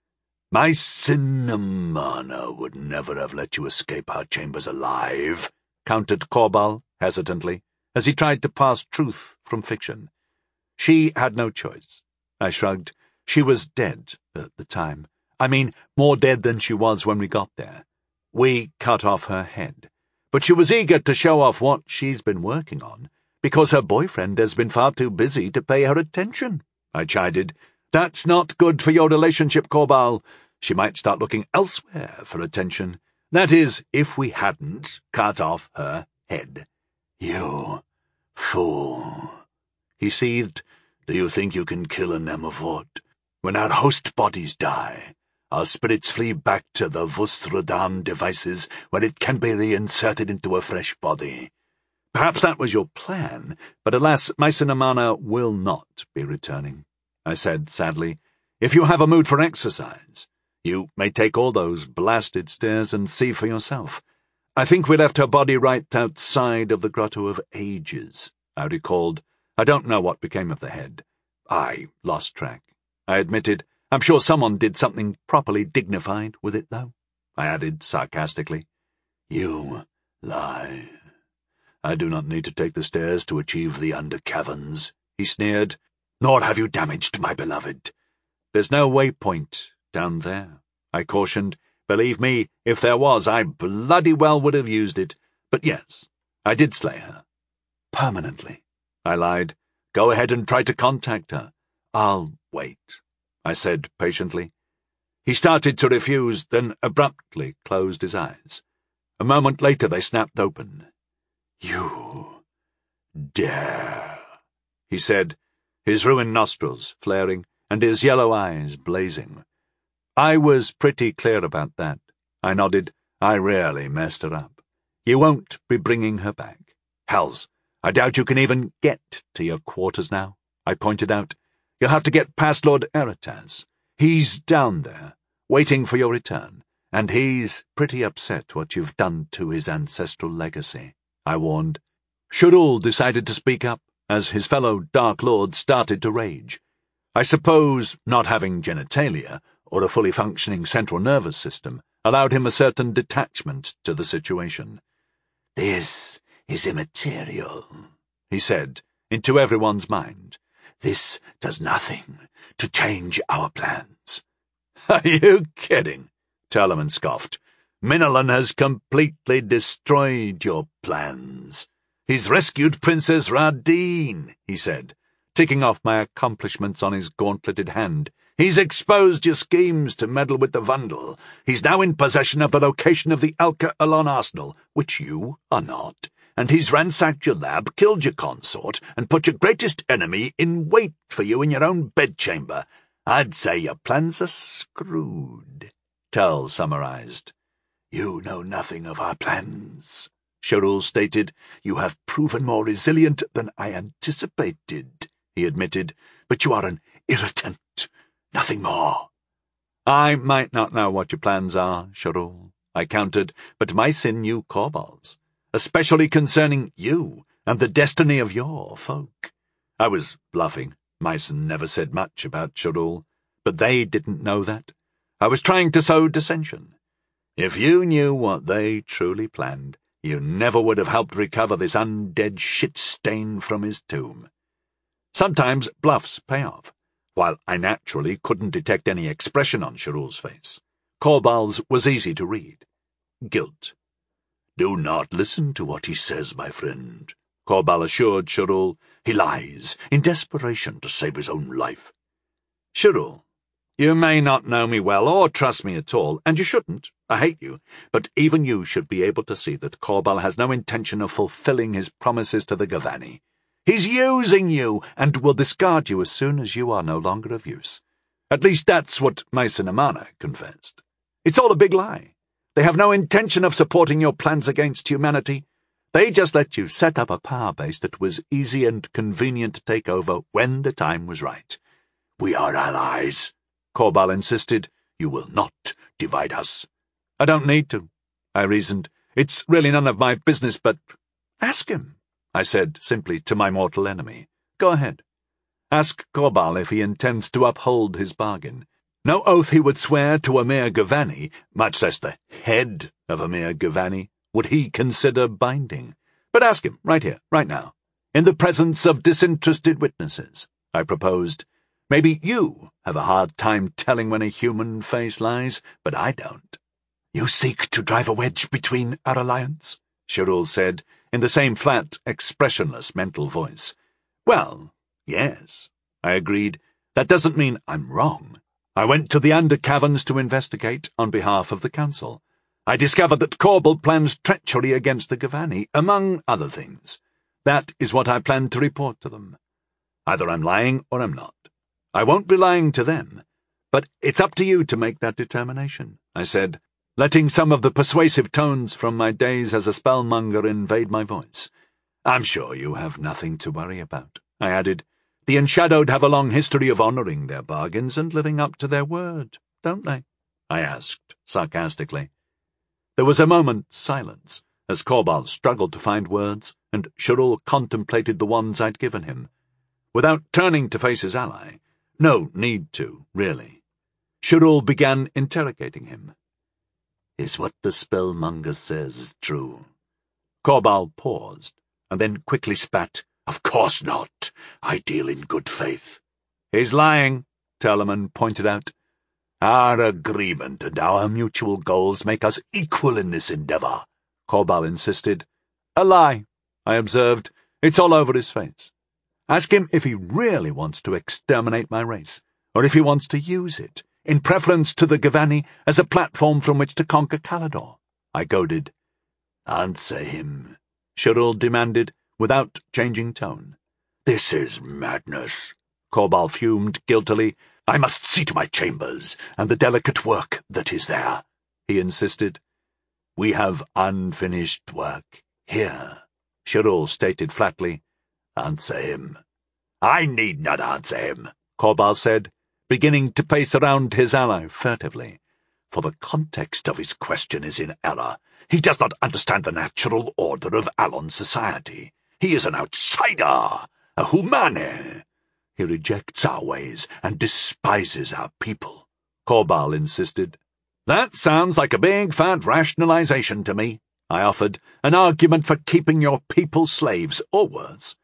"Mycin Namana would never have let you escape our chambers alive," countered Corbal hesitantly, as he tried to pass truth from fiction. "She had no choice," I shrugged. "She was dead at the time. I mean, more dead than she was when we got there. We cut off her head. But she was eager to show off what she's been working on, because her boyfriend has been far too busy to pay her attention," I chided. "That's not good for your relationship, Corbal. She might start looking elsewhere for attention. That is, if we hadn't cut off her head." "You fool," he seethed. "Do you think you can kill a Nemavort? When our host bodies die, our spirits flee back to the Vustradam devices, where it can be reinserted into a fresh body. Perhaps that was your plan, but alas, Mycin Namana will not be returning," I said sadly. "If you have a mood for exercise, you may take all those blasted stairs and see for yourself. I think we left her body right outside of the Grotto of Ages," I recalled. "I don't know what became of the head. I lost track," I admitted. "I'm sure someone did something properly dignified with it, though," I added sarcastically. "You lie. I do not need to take the stairs to achieve the undercaverns," he sneered. "Nor have you damaged my beloved." "There's no waypoint down there," I cautioned. "Believe me, if there was, I bloody well would have used it. But yes, I did slay her. Permanently," I lied. "Go ahead and try to contact her." "I'll wait," I said patiently. He started to refuse, then abruptly closed his eyes. A moment later they snapped open. "You dare," he said, his ruined nostrils flaring and his yellow eyes blazing. "I was pretty clear about that," I nodded. "I rarely messed her up. You won't be bringing her back. Hells, I doubt you can even get to your quarters now," I pointed out. "You'll have to get past Lord Erataz. He's down there, waiting for your return, and he's pretty upset what you've done to his ancestral legacy," I warned. Shurul decided to speak up, as his fellow Dark Lords started to rage. I suppose, not having genitalia, or a fully functioning central nervous system, allowed him a certain detachment to the situation. "This is immaterial," he said, into everyone's mind. "This does nothing to change our plans." "Are you kidding?" Telemon scoffed. "Minolan has completely destroyed your plans. He's rescued Princess Radine," he said, ticking off my accomplishments on his gauntleted hand. "He's exposed your schemes to meddle with the Vandal. He's now in possession of the location of the Alka Alon arsenal, which you are not. And he's ransacked your lab, killed your consort, and put your greatest enemy in wait for you in your own bedchamber. I'd say your plans are screwed," Tel summarized. "You know nothing of our plans," Sharul stated. "You have proven more resilient than I anticipated," he admitted, "but you are an irritant, nothing more." "I might not know what your plans are, Sharul," I countered, "but Mycin knew Korbal's, especially concerning you and the destiny of your folk." I was bluffing. Mycin never said much about Sharul, but they didn't know that. I was trying to sow dissension. If you knew what they truly planned, you never would have helped recover this undead shit-stain from his tomb. Sometimes bluffs pay off. While I naturally couldn't detect any expression on Sharul's face, Korbal's was easy to read. Guilt. "Do not listen to what he says, my friend," Korbal assured Sharul. "He lies, in desperation to save his own life." "Sharul, you may not know me well or trust me at all, and you shouldn't. I hate you, but even you should be able to see that Korbal has no intention of fulfilling his promises to the Gavani. He's using you, and will discard you as soon as you are no longer of use. At least that's what Mycin Amana confessed. It's all a big lie. They have no intention of supporting your plans against humanity. They just let you set up a power base that was easy and convenient to take over when the time was right." "We are allies," Korbal insisted. "You will not divide us." "I don't need to," I reasoned. "It's really none of my business, but—" "Ask him," I said simply to my mortal enemy. "Go ahead. Ask Korbal if he intends to uphold his bargain. No oath he would swear to Emhyr Gavani, much less the head of Emhyr Gavani, would he consider binding. But ask him, right here, right now, in the presence of disinterested witnesses," I proposed. "Maybe you have a hard time telling when a human face lies, but I don't." "You seek to drive a wedge between our alliance?" Sharul said, in the same flat, expressionless mental voice. "Well, yes," I agreed. "That doesn't mean I'm wrong. I went to the Undercaverns to investigate on behalf of the Council. I discovered that Korbal plans treachery against the Gavani, among other things. That is what I plan to report to them. Either I'm lying or I'm not. I won't be lying to them, but it's up to you to make that determination," I said, letting some of the persuasive tones from my days as a spellmonger invade my voice. "I'm sure you have nothing to worry about," I added. "The Enshadowed have a long history of honouring their bargains and living up to their word, don't they?" I asked sarcastically. There was a moment's silence, as Korbal struggled to find words, and Sharul contemplated the ones I'd given him. Without turning to face his ally, no need to, really, Sharul began interrogating him. "Is what the spellmonger says true?" Korbal paused, and then quickly spat. "Of course not. I deal in good faith." "He's lying," Telemon pointed out. "Our agreement and our mutual goals make us equal in this endeavour," Korbal insisted. "A lie," I observed. "It's all over his face. Ask him if he really wants to exterminate my race, or if he wants to use it, in preference to the Gavani, as a platform from which to conquer Kalador," I goaded. "Answer him," Sharul demanded, without changing tone. "This is madness," Korbal fumed guiltily. "I must see to my chambers, and the delicate work that is there," he insisted. "We have unfinished work here," Sharul stated flatly. "Answer him." "I need not answer him," Korbal said, beginning to pace around his ally furtively. "For the context of his question is in error. He does not understand the natural order of Alon society. He is an outsider, a humane. He rejects our ways and despises our people," Korbal insisted. "That sounds like a big fat rationalization to me," I offered, "an argument for keeping your people slaves, or worse."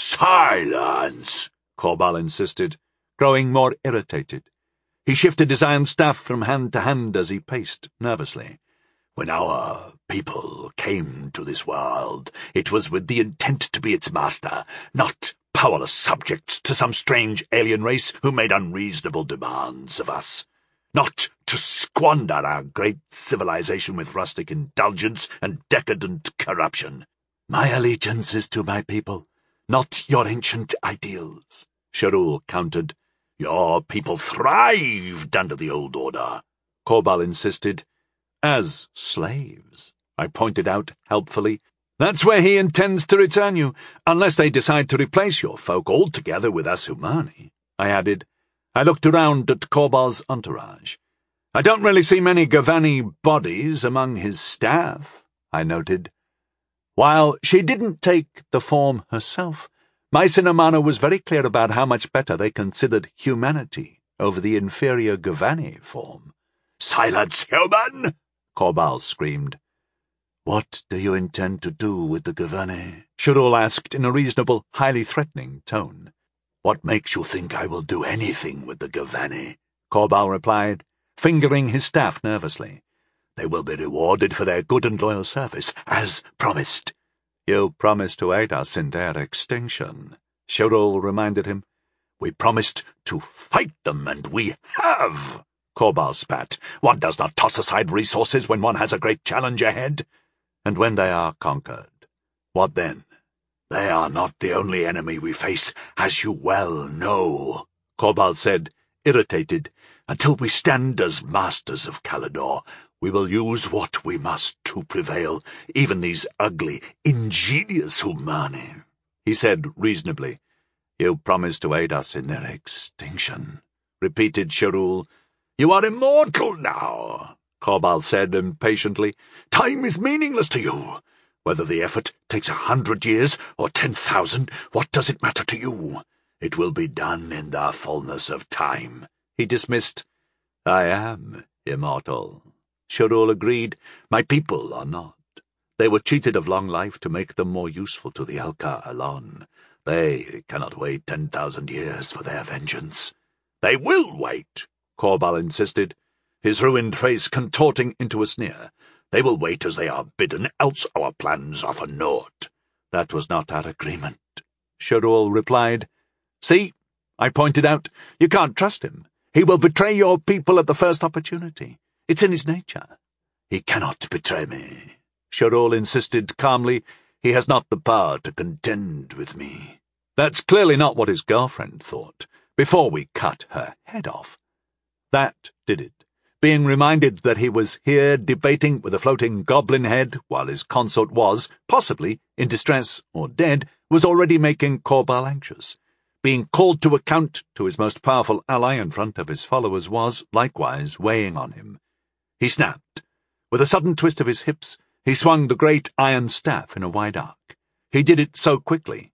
"Silence!" Korbal insisted, growing more irritated. He shifted his iron staff from hand to hand as he paced nervously. "When our people came to this world, it was with the intent to be its master, not powerless subjects to some strange alien race who made unreasonable demands of us. Not to squander our great civilization with rustic indulgence and decadent corruption. My allegiance is to my people, not your ancient ideals," Sha'rul countered. "Your people thrived under the old order," Korbal insisted. "As slaves," I pointed out helpfully. "That's where he intends to return you, unless they decide to replace your folk altogether with Asumani," I added. I looked around at Korbal's entourage. "I don't really see many Gavani bodies among his staff," I noted. While she didn't take the form herself, Mycene Amano was very clear about how much better they considered humanity over the inferior Gavani form. "Silence, human!" Korbal screamed. "What do you intend to do with the Gavani?" Sha'rul asked in a reasonable, highly threatening tone. "What makes you think I will do anything with the Gavani?" Korbal replied, fingering his staff nervously. "They will be rewarded for their good and loyal service, as promised." "You promised to aid us in their extinction," Sha'rul reminded him. "We promised to fight them, and we have," Korbal spat. "One does not toss aside resources when one has a great challenge ahead." "And when they are conquered, what then?" "They are not the only enemy we face, as you well know," Korbal said, irritated. "Until we stand as masters of Kalador, we will use what we must to prevail, even these ugly, ingenious Humani," he said reasonably. "You promised to aid us in their extinction," repeated Sha'rul. "You are immortal now," Korbal said impatiently. "Time is meaningless to you. Whether the effort takes 100 years or 10,000, what does it matter to you? It will be done in the fullness of time." He dismissed. "I am immortal," Sha'rul agreed. "My people are not. They were cheated of long life to make them more useful to the Alka Alon. They cannot wait 10,000 years for their vengeance." "They will wait," Korbal insisted, his ruined face contorting into a sneer. "They will wait as they are bidden, else our plans are for naught." "That was not our agreement," Sha'rul replied. "See," I pointed out, "you can't trust him. He will betray your people at the first opportunity. It's in his nature." "He cannot betray me," Sha'rul insisted calmly. "He has not the power to contend with me." That's clearly not what his girlfriend thought, before we cut her head off. That did it. Being reminded that he was here debating with a floating goblin head while his consort was, possibly, in distress or dead, was already making Korbal anxious. Being called to account to his most powerful ally in front of his followers was, likewise, weighing on him. He snapped. With a sudden twist of his hips, he swung the great iron staff in a wide arc. He did it so quickly